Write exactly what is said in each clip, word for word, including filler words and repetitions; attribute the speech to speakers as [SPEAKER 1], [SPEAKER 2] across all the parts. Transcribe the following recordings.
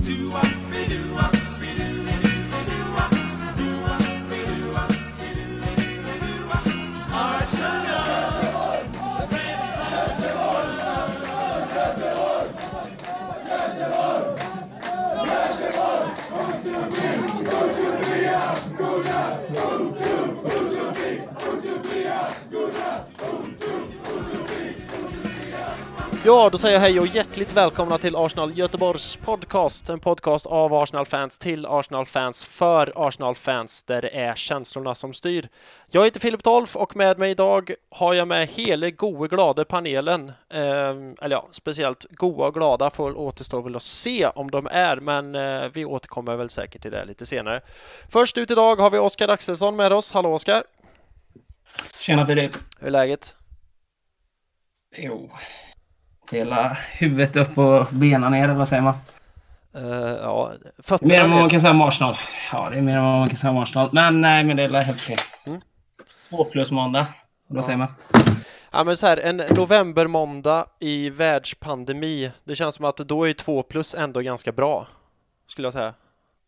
[SPEAKER 1] Ja, då säger jag hej och hjärtligt välkomna till Arsenal Göteborgs podcast. En podcast av Arsenal-fans till Arsenal-fans för Arsenal-fans där det är känslorna som styr. Jag heter Filip Dolf och med mig idag har jag med hela goa glada panelen. Eh, eller ja, speciellt goa och glada får återstå väl att se om de är, men eh, vi återkommer väl säkert till det lite senare. Först ut idag har vi Oskar Axelsson med oss. Hallå Oskar!
[SPEAKER 2] Tjena Filip!
[SPEAKER 1] Hur är läget?
[SPEAKER 2] Jo... Hela huvudet upp och benen ner, eller vad säger man?
[SPEAKER 1] Uh, ja,
[SPEAKER 2] mer än vad man kan säga om Arsenal. Ja, det är mer än vad man kan säga om Arsenal. Men nej, men det är helt okej. Mm. Två plus måndag, vad ja. säger man?
[SPEAKER 1] Ja, men så här, en novembermåndag i världspandemi. Det känns som att då är två plus ändå ganska bra, skulle jag säga.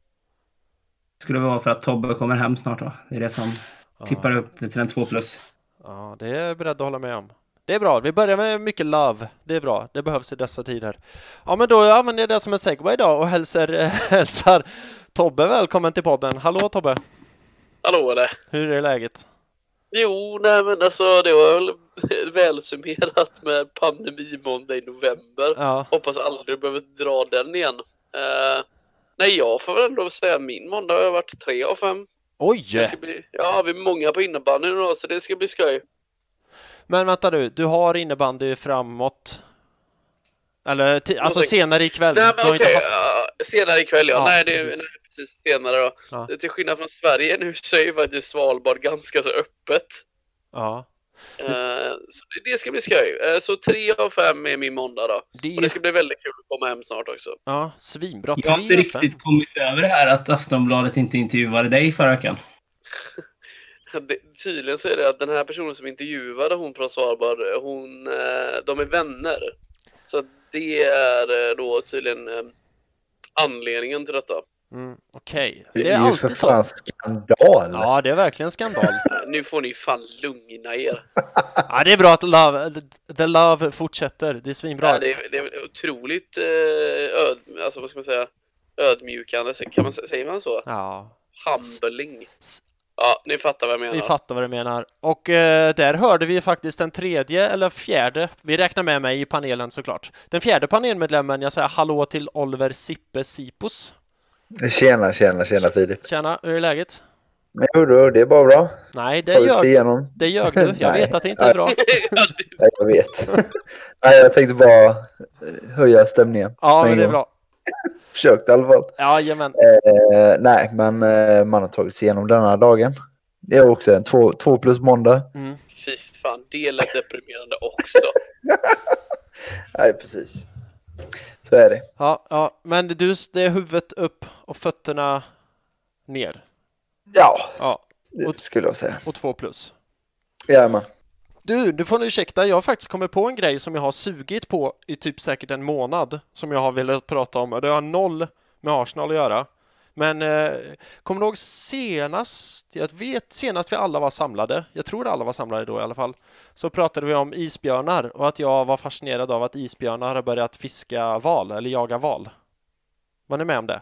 [SPEAKER 2] Skulle det vara för att Tobbe kommer hem snart då? Det är det som ja. tippar upp till en två plus.
[SPEAKER 1] Ja, det är jag beredd att hålla med om. Det är bra. Vi börjar med mycket love. Det är bra. Det behövs i dessa tider. Ja, men då använder jag det som en segway idag och hälsar, hälsar Tobbe välkommen till podden. Hallå Tobbe.
[SPEAKER 3] Hallå eller?
[SPEAKER 1] Hur är läget?
[SPEAKER 3] Jo, nej men alltså det var väl väl summerat med pandemimåndag i november. Ja. Hoppas aldrig behöver dra den igen. Uh, nej, jag får väl ändå säga min måndag har varit tre av fem.
[SPEAKER 1] Oj!
[SPEAKER 3] Det ska bli, ja, vi är många på innebandy nu så det ska bli skoj.
[SPEAKER 1] Men vänta du, du har innebandy framåt. Eller t- alltså senare ikväll.
[SPEAKER 3] Nej, men
[SPEAKER 1] okej,
[SPEAKER 3] okay. ja, senare ikväll ja. ja nej, det är precis, nej, precis senare då. Ja. Till skillnad från Sverige nu så är ju faktiskt Svalbard ganska så öppet.
[SPEAKER 1] Ja.
[SPEAKER 3] Uh, så det, det ska bli skoj. Uh, så tre av fem är min måndag då. Det... Och det ska bli väldigt kul att komma hem snart också.
[SPEAKER 1] Ja, svinbra.
[SPEAKER 2] Jag har inte riktigt kommit över det här att Aftonbladet inte intervjuade dig förra veckan.
[SPEAKER 3] Det, tydligen så är det att den här personen som intervjuade hon från Svalbard, hon, de är vänner. Så det är då tydligen anledningen till detta.
[SPEAKER 1] Mm, Okej.
[SPEAKER 4] Okay. Det är, det är ju för fan så. Skandal.
[SPEAKER 1] Ja, det är verkligen skandal.
[SPEAKER 3] Nu får ni fan lugna er.
[SPEAKER 1] Ja, det är bra att love, the love fortsätter. Det är svinbra.
[SPEAKER 3] Ja, det, är, det är otroligt öd, alltså vad ska man säga, ödmjukande. Kan man säga man så?
[SPEAKER 1] Ja.
[SPEAKER 3] Humbling. S- Ja, ni fattar vad jag menar.
[SPEAKER 1] Vi fattar vad du menar. Och eh, där hörde vi faktiskt den tredje eller fjärde. Vi räknar med mig i panelen såklart. Den fjärde panelmedlemmen, jag säger hallå till Oliver Sippe Sipos.
[SPEAKER 4] Tjena, tjena, tjena Filip.
[SPEAKER 1] Tjena, hur är läget?
[SPEAKER 4] Jo då, det är bara bra.
[SPEAKER 1] Nej, det gör, det gör du. Jag vet att det inte är bra.
[SPEAKER 4] Nej, jag vet. Nej, jag tänkte bara höja stämningen.
[SPEAKER 1] Ja, men det är bra.
[SPEAKER 4] Försökt i alla fall.
[SPEAKER 1] Ja, jamen.
[SPEAKER 4] Eh, nej, men eh, man har tagit sig igenom denna dagen. Det är också en två, två plus måndag.
[SPEAKER 1] Mm.
[SPEAKER 3] Fy fan, det är lite deprimerande också.
[SPEAKER 4] Nej, precis. Så är det.
[SPEAKER 1] Ja, ja, men du, det är huvudet upp och fötterna ner.
[SPEAKER 4] Ja,
[SPEAKER 1] ja.
[SPEAKER 4] det
[SPEAKER 1] och,
[SPEAKER 4] skulle jag säga.
[SPEAKER 1] Och två plus.
[SPEAKER 4] Jajamän.
[SPEAKER 1] Du, du får nu ursäkta, jag har faktiskt kommit på en grej som jag har sugit på i typ säkert en månad som jag har velat prata om och det har noll med Arsenal att göra. Men eh, kommer du ihåg senast, jag vet senast vi alla var samlade, jag tror alla var samlade då i alla fall, så pratade vi om isbjörnar och att jag var fascinerad av att isbjörnar har börjat fiska val eller jaga val. Var ni med om det?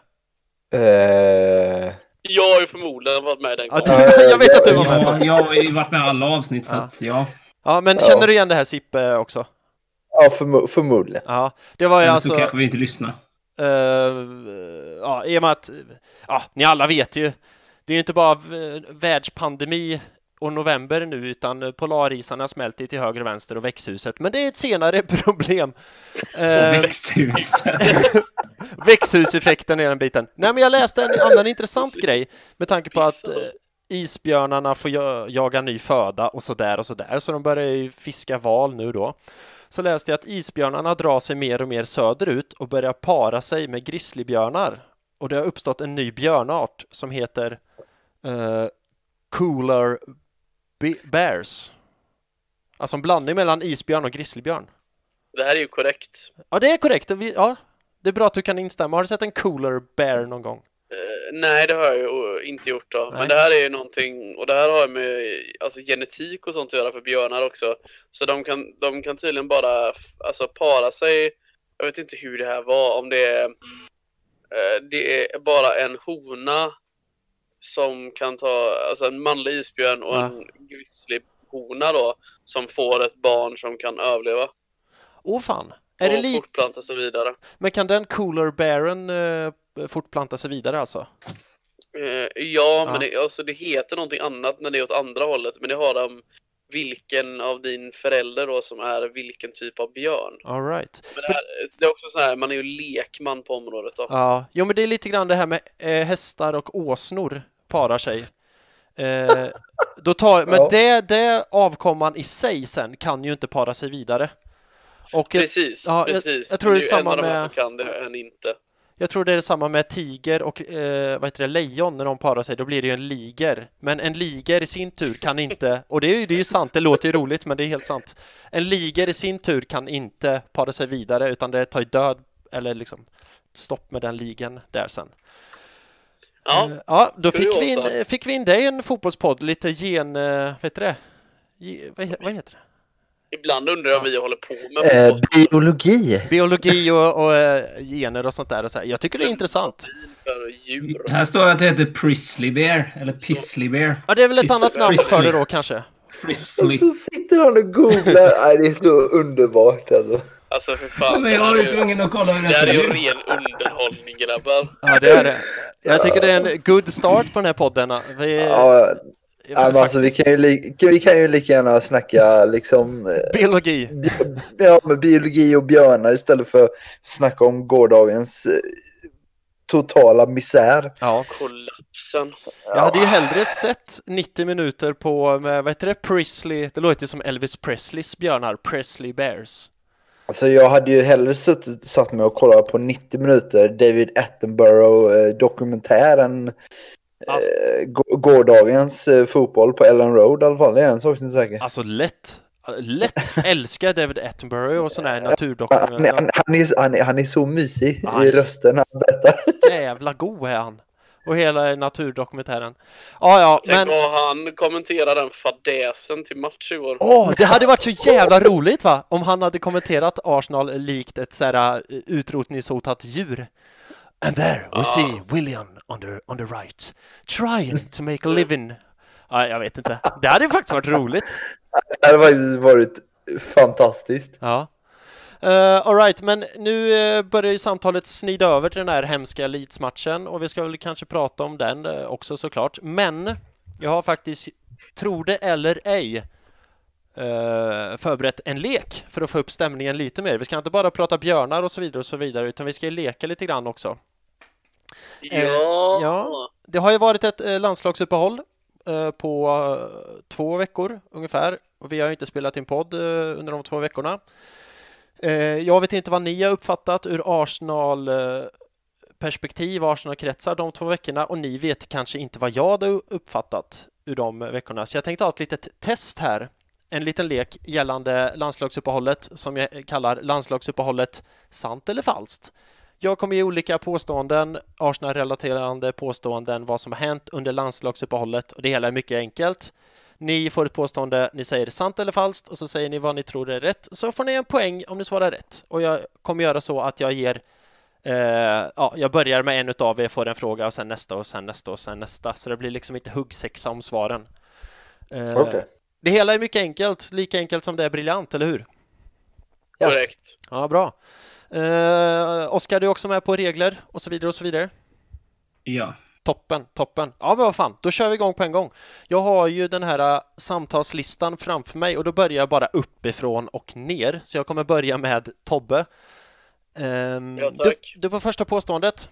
[SPEAKER 4] Eh...
[SPEAKER 3] Jag har ju förmodligen varit med den gången.
[SPEAKER 1] Ja, jag vet att du var med.
[SPEAKER 2] Ja, jag har ju varit med alla avsnitt så att, ja.
[SPEAKER 1] Ja, men känner ja. du igen det här Sippe också?
[SPEAKER 4] Ja, förmo- förmodligen.
[SPEAKER 1] Ja, det var ju
[SPEAKER 2] men
[SPEAKER 1] alltså...
[SPEAKER 2] så kanske vi inte lyssnar.
[SPEAKER 1] Uh, ja, i och med att... Ja, ni alla vet ju. Det är ju inte bara världspandemi och november nu, utan polarisarna smälter till höger och vänster och växthuset. Men det är ett senare problem.
[SPEAKER 2] Uh, växthuset.
[SPEAKER 1] Växthuseffekten är den biten. Nej, men jag läste en annan intressant grej med tanke på att... Uh, isbjörnarna får jaga ny föda och så där och så där. Så de börjar ju fiska val nu då. Så läste jag att isbjörnarna drar sig mer och mer söderut och börjar para sig med grizzlybjörnar. Och det har uppstått en ny björnart som heter uh, cooler bears. Alltså en blandning mellan isbjörn och grizzlybjörn.
[SPEAKER 3] Det här är ju korrekt.
[SPEAKER 1] Ja, det är korrekt. Vi, ja, Det är bra att du kan instämma. Har du sett en cooler bear någon gång?
[SPEAKER 3] Uh, nej, det har jag ju inte gjort då. Nej. Men det här är ju någonting, och det här har med alltså, genetik och sånt att göra för björnar också. Så de kan, de kan tydligen bara alltså, para sig. Jag vet inte hur det här var, om det är, uh, det är bara en hona som kan ta, alltså en manlig isbjörn och ja. en grizzlyhona då, som får ett barn som kan överleva.
[SPEAKER 1] Åh fan. Är
[SPEAKER 3] och
[SPEAKER 1] det li-
[SPEAKER 3] fortplanta sig vidare.
[SPEAKER 1] Men kan den cooler bearen uh, fortplanta sig vidare alltså?
[SPEAKER 3] Uh, ja, ja, men det, alltså, det heter någonting annat när det är åt andra hållet. Men det har de vilken av din förälder då som är vilken typ av björn.
[SPEAKER 1] All right.
[SPEAKER 3] Men det, här, det är också så här, man är ju lekman på området då.
[SPEAKER 1] Ja, jo, men det är lite grann det här med eh, hästar och åsnor parar sig. Eh, då tar, men ja. det, det avkomman i sig sen kan ju inte para sig vidare. Och
[SPEAKER 3] precis,
[SPEAKER 1] ja,
[SPEAKER 3] precis.
[SPEAKER 1] Jag, jag tror det är, det är samma
[SPEAKER 3] en
[SPEAKER 1] med...
[SPEAKER 3] som kan det än inte.
[SPEAKER 1] Jag tror det är samma med tiger och eh, vad heter det, lejon när de parar sig. Då blir det ju en liger. Men en liger i sin tur kan inte... Och det är ju, det är ju sant, det låter ju roligt, men det är helt sant. En liger i sin tur kan inte para sig vidare, utan det tar ju död, eller liksom stopp med den ligen där sen.
[SPEAKER 3] Ja,
[SPEAKER 1] uh, ja då fick vi, in, fick vi in det i en fotbollspodd. Lite gen... Uh, vet du det? Vad, vad heter det?
[SPEAKER 3] Ibland undrar jag vad vi håller på med.
[SPEAKER 4] Eh, biologi.
[SPEAKER 1] Biologi och, och uh, gener och sånt där. Och så här. Jag tycker det är intressant.
[SPEAKER 3] Djur.
[SPEAKER 2] Här står att det heter Prisley Bear. Eller Pisley Bear.
[SPEAKER 1] Ja, det är väl ett
[SPEAKER 2] Pis-
[SPEAKER 1] annat namn för det då kanske.
[SPEAKER 2] Prisley.
[SPEAKER 4] Och så sitter han och googlar. Nej, det är så underbart alltså.
[SPEAKER 3] Alltså för fan.
[SPEAKER 2] Men jag är ju tvungen att kolla hur det
[SPEAKER 3] Det här är ju
[SPEAKER 2] ser ut.
[SPEAKER 3] ren underhållning, grabbar.
[SPEAKER 1] Ja, det är det. Jag tycker det är en good start på den här podden. Vi,
[SPEAKER 4] ja, ja, alltså, vi, kan ju li- vi kan ju lika gärna snacka liksom...
[SPEAKER 1] biologi.
[SPEAKER 4] Bi- ja, med biologi och björnar istället för att snacka om gårdagens eh, totala misär.
[SPEAKER 1] Ja.
[SPEAKER 3] Kollapsen.
[SPEAKER 1] Jag hade ju hellre sett nittio minuter på, med, vad heter det, Prisley. Det låter ju som Elvis Presleys björnar, Presley Bears.
[SPEAKER 4] Alltså jag hade ju hellre suttit, satt mig och kollat på nittio minuter David Attenborough eh, dokumentären
[SPEAKER 1] alltså,
[SPEAKER 4] eh, g- gårdagens eh, fotboll på Ellen Road i alla fall. Det är en sak som är säker.
[SPEAKER 1] Alltså lätt. Lätt älskar David Attenborough och sån här naturdokumentär.
[SPEAKER 4] Han, han, han, är, han, är, han är så mysig
[SPEAKER 1] ja,
[SPEAKER 4] i rösten när han berättar.
[SPEAKER 1] Jävla god är han. Och hela naturdokumentären. Ja, ja,
[SPEAKER 3] Tänk
[SPEAKER 1] men...
[SPEAKER 3] vad han kommenterar den fadäsen till match i år.
[SPEAKER 1] Åh, oh, det hade varit så jävla roligt va? Om han hade kommenterat Arsenal likt ett sådär utrotningshotat djur. And there we ah. see William on the, on the right. Trying to make a living. Ja, jag vet inte. Det hade faktiskt varit roligt.
[SPEAKER 4] Det hade faktiskt varit fantastiskt.
[SPEAKER 1] Ja. Uh, all right, men nu uh, börjar ju samtalet snida över till den här hemska Leeds-matchen och vi ska väl kanske prata om den uh, också såklart. Men jag har faktiskt, tro det eller ej, uh, förberett en lek för att få upp stämningen lite mer. Vi ska inte bara prata björnar och så vidare och så vidare, utan vi ska leka lite grann också.
[SPEAKER 3] Ja.
[SPEAKER 1] Uh, ja. Det har ju varit ett uh, landslagsuppehåll uh, på uh, två veckor ungefär och vi har ju inte spelat in podd uh, under de två veckorna. Jag vet inte vad ni har uppfattat ur Arsenal-perspektiv, Arsenal-kretsar de två veckorna och ni vet kanske inte vad jag hade uppfattat ur de veckorna. Så jag tänkte ha ett litet test här, en liten lek gällande landslagsuppehållet som jag kallar landslagsuppehållet sant eller falskt. Jag kommer ge olika påståenden, Arsenal-relaterande påståenden, vad som har hänt under landslagsuppehållet och det hela är mycket enkelt. Ni får ett påstående, ni säger sant eller falskt och så säger ni vad ni tror är rätt. Så får ni en poäng om ni svarar rätt. Och jag kommer göra så att jag ger, eh, ja, jag börjar med en utav er, får en fråga och sen nästa och sen nästa och sen nästa. Så det blir liksom inte huggsexa om svaren. Eh,
[SPEAKER 4] okay.
[SPEAKER 1] Det hela är mycket enkelt, lika enkelt som det är briljant, eller hur?
[SPEAKER 3] Ja. Korrekt.
[SPEAKER 1] Ja, bra. Eh, Oskar, du är också med på regler och så vidare och så vidare.
[SPEAKER 2] Ja.
[SPEAKER 1] Toppen, toppen. Ja, men vad fan, då kör vi igång på en gång. Jag har ju den här uh, samtalslistan framför mig och då börjar jag bara uppifrån och ner. Så jag kommer börja med Tobbe. Um,
[SPEAKER 3] ja,
[SPEAKER 1] du,
[SPEAKER 3] tack.
[SPEAKER 1] du var första påståendet.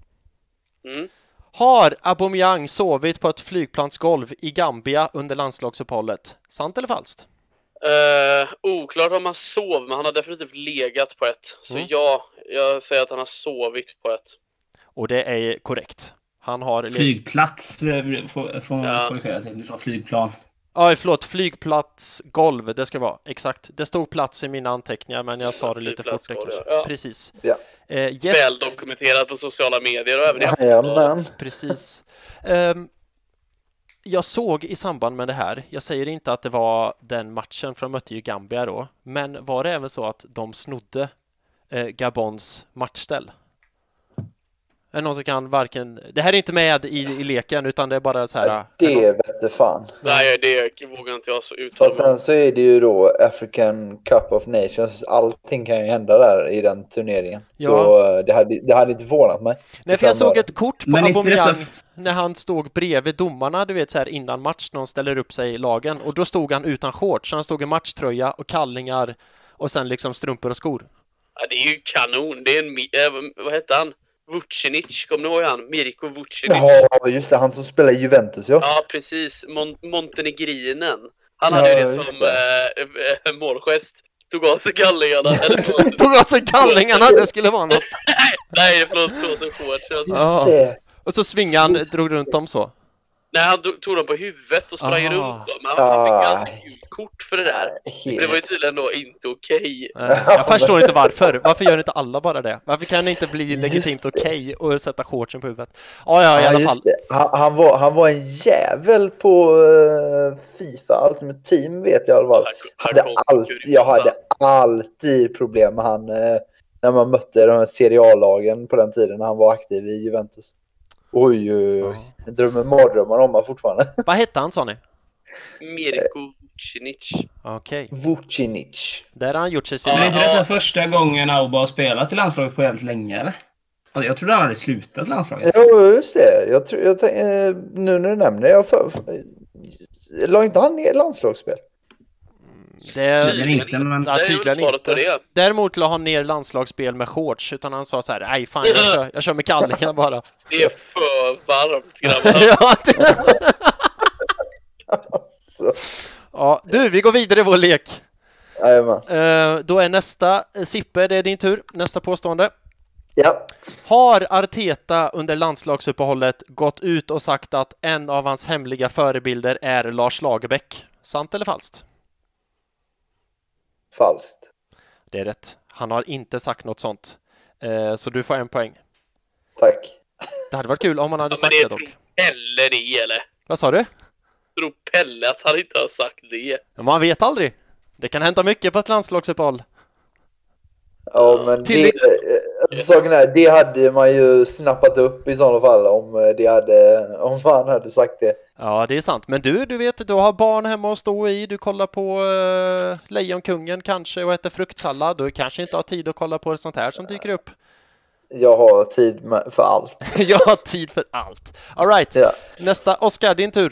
[SPEAKER 3] Mm.
[SPEAKER 1] Har Aubameyang sovit på ett flygplansgolv i Gambia under landslagsuppehållet? Sant eller falskt?
[SPEAKER 3] Uh, oklart om han sov, men han har definitivt legat på ett. Så mm. ja, jag säger att han har sovit på ett.
[SPEAKER 1] Och det är korrekt. Han har
[SPEAKER 2] flygplats från ja. korrigera sig, du sa flygplan.
[SPEAKER 1] Ja, förlåt, flygplatsgolv, det ska vara, exakt. Det stod plats i mina anteckningar, men jag sa
[SPEAKER 3] Ja,
[SPEAKER 1] det lite fort.
[SPEAKER 3] flygplatsgolv, ja.
[SPEAKER 1] Precis.
[SPEAKER 4] Ja.
[SPEAKER 1] Eh, yes.
[SPEAKER 3] Väl dokumenterat på sociala medier och även i
[SPEAKER 4] Jajamän.
[SPEAKER 3] Aftonbladet.
[SPEAKER 1] Precis. Um, jag såg i samband med det här, jag säger inte att det var den matchen, för de mötte ju Gambia då, men var det även så att de snodde eh, Gabons matchställ? Är någon som kan varken... Det här är inte med i, i leken, utan det är bara så här...
[SPEAKER 4] Det vete fan.
[SPEAKER 3] Nej, det vågar inte jag så uttala.
[SPEAKER 4] Fast sen så är det ju då African Cup of Nations. Allting kan ju hända där i den turneringen.
[SPEAKER 1] Ja.
[SPEAKER 4] Så det hade, det hade inte förvånat mig.
[SPEAKER 1] Nej, för jag såg ett kort på
[SPEAKER 2] Men inte
[SPEAKER 1] Aubameyang
[SPEAKER 2] detta-
[SPEAKER 1] när han stod bredvid domarna, du vet så här innan match, när de ställer upp sig i lagen. Och då stod han utan shorts, så han stod i matchtröja och kallingar och sen liksom strumpor och skor.
[SPEAKER 3] Ja, det är ju kanon. Det är en... Äh, vad heter han? Vucinic, kommer ni ihåg han? Mirko Vucinic.
[SPEAKER 4] Ja, just det. Han som spelar i Juventus, ja.
[SPEAKER 3] Ja, precis. Mon- Montenegrinen. Han hade
[SPEAKER 4] Ja,
[SPEAKER 3] ju det
[SPEAKER 4] just
[SPEAKER 3] som
[SPEAKER 4] det.
[SPEAKER 3] äh, äh, målgest. Tog av sig kallingarna. Eller,
[SPEAKER 1] Tog av sig kallingarna, det skulle vara något.
[SPEAKER 3] nej, förlåt. Tog av sig shortsen.
[SPEAKER 4] Just
[SPEAKER 1] Ja.
[SPEAKER 4] det.
[SPEAKER 1] Och så svingade han, drog runt dem så.
[SPEAKER 3] Nej, han do- tog dem på huvudet och sprang
[SPEAKER 1] Aha.
[SPEAKER 3] runt dem. Men han fick
[SPEAKER 4] Ah.
[SPEAKER 3] alltid gult kort för det där.
[SPEAKER 4] Helt.
[SPEAKER 3] Det var ju tydligen då inte okej.
[SPEAKER 1] Eh, Jag förstår inte varför. Varför gör inte alla bara det? Varför kan det inte bli
[SPEAKER 4] Just
[SPEAKER 1] legitimt
[SPEAKER 4] det.
[SPEAKER 1] okej och sätta shortsen på huvudet? Ja, ja, i
[SPEAKER 4] Ja,
[SPEAKER 1] alla
[SPEAKER 4] just
[SPEAKER 1] fall.
[SPEAKER 4] det. Han, han, var, han var en jävel på uh, FIFA Ultimate Team, vet jag i alla fall.
[SPEAKER 3] Han
[SPEAKER 4] Hade
[SPEAKER 3] kom
[SPEAKER 4] alltid,
[SPEAKER 3] ur
[SPEAKER 4] jag
[SPEAKER 3] massa.
[SPEAKER 4] hade alltid problem med han eh, när man mötte de här seriallagen på den tiden när han var aktiv i Juventus. Oj, oj, oj. Jag drömmer mardrömmar om han fortfarande.
[SPEAKER 1] Vad hette han, sa ni?
[SPEAKER 3] Mirko Vucinic.
[SPEAKER 1] Okej.
[SPEAKER 4] Vucinic.
[SPEAKER 1] Där har han gjort sig
[SPEAKER 2] Men är
[SPEAKER 1] sina...
[SPEAKER 2] inte detta första gången Auba har spelat i landslaget på helt länge, eller? Alltså, jag trodde han hade slutat i landslaget.
[SPEAKER 4] Jo, just det. Jag tror, jag, tänk- eh, nu när du nämner det, jag för, för, la inte han ner landslagsspel?
[SPEAKER 1] Det...
[SPEAKER 2] Tydligen inte, men...
[SPEAKER 1] Ja,
[SPEAKER 3] Det är väl
[SPEAKER 1] tydligen
[SPEAKER 3] svaret på
[SPEAKER 1] inte.
[SPEAKER 3] det.
[SPEAKER 1] Däremot la han ner landslagsspel med shorts, utan han sa så här: nej fan, jag kör, jag kör med kallingar bara.
[SPEAKER 3] Det är för varmt, grabbar.
[SPEAKER 1] Ja, det...
[SPEAKER 4] Alltså,
[SPEAKER 1] ja, du, vi går vidare i vår lek.
[SPEAKER 4] jajamän.
[SPEAKER 1] Eh, då är nästa, eh, Sippe, det är din tur. Nästa påstående.
[SPEAKER 4] Ja,
[SPEAKER 1] Har Arteta under landslagsuppehållet gått ut och sagt att en av hans hemliga förebilder är Lars Lagerbäck? Sant eller falskt?
[SPEAKER 4] falskt.
[SPEAKER 1] Det är rätt. Han har inte sagt något sånt. Eh, så du får en poäng.
[SPEAKER 4] Tack.
[SPEAKER 1] Det hade varit kul om han hade
[SPEAKER 3] Ja, men
[SPEAKER 1] sagt
[SPEAKER 3] det
[SPEAKER 1] det
[SPEAKER 3] tror
[SPEAKER 1] dock.
[SPEAKER 3] Pelle det, eller?
[SPEAKER 1] Vad sa du?
[SPEAKER 3] Tror Pelle att han inte har sagt det?
[SPEAKER 1] Ja, man vet aldrig. Det kan hända mycket på ett landslagsuppehåll.
[SPEAKER 4] Ja, men
[SPEAKER 1] Till-
[SPEAKER 4] det, eh, saken är, det hade man ju snappat upp i sådana fall om, eh, det hade, om han hade sagt det.
[SPEAKER 1] Ja, det är sant. Men du, du vet, du har barn hemma att stå i. Du kollar på uh, Lejonkungen kanske och äter fruktsallad. Du kanske inte har tid att kolla på ett sånt här som dyker upp.
[SPEAKER 4] Jag har tid med, för allt.
[SPEAKER 1] Jag har tid för allt. All right.
[SPEAKER 4] Ja.
[SPEAKER 1] Nästa, Oskar, din tur.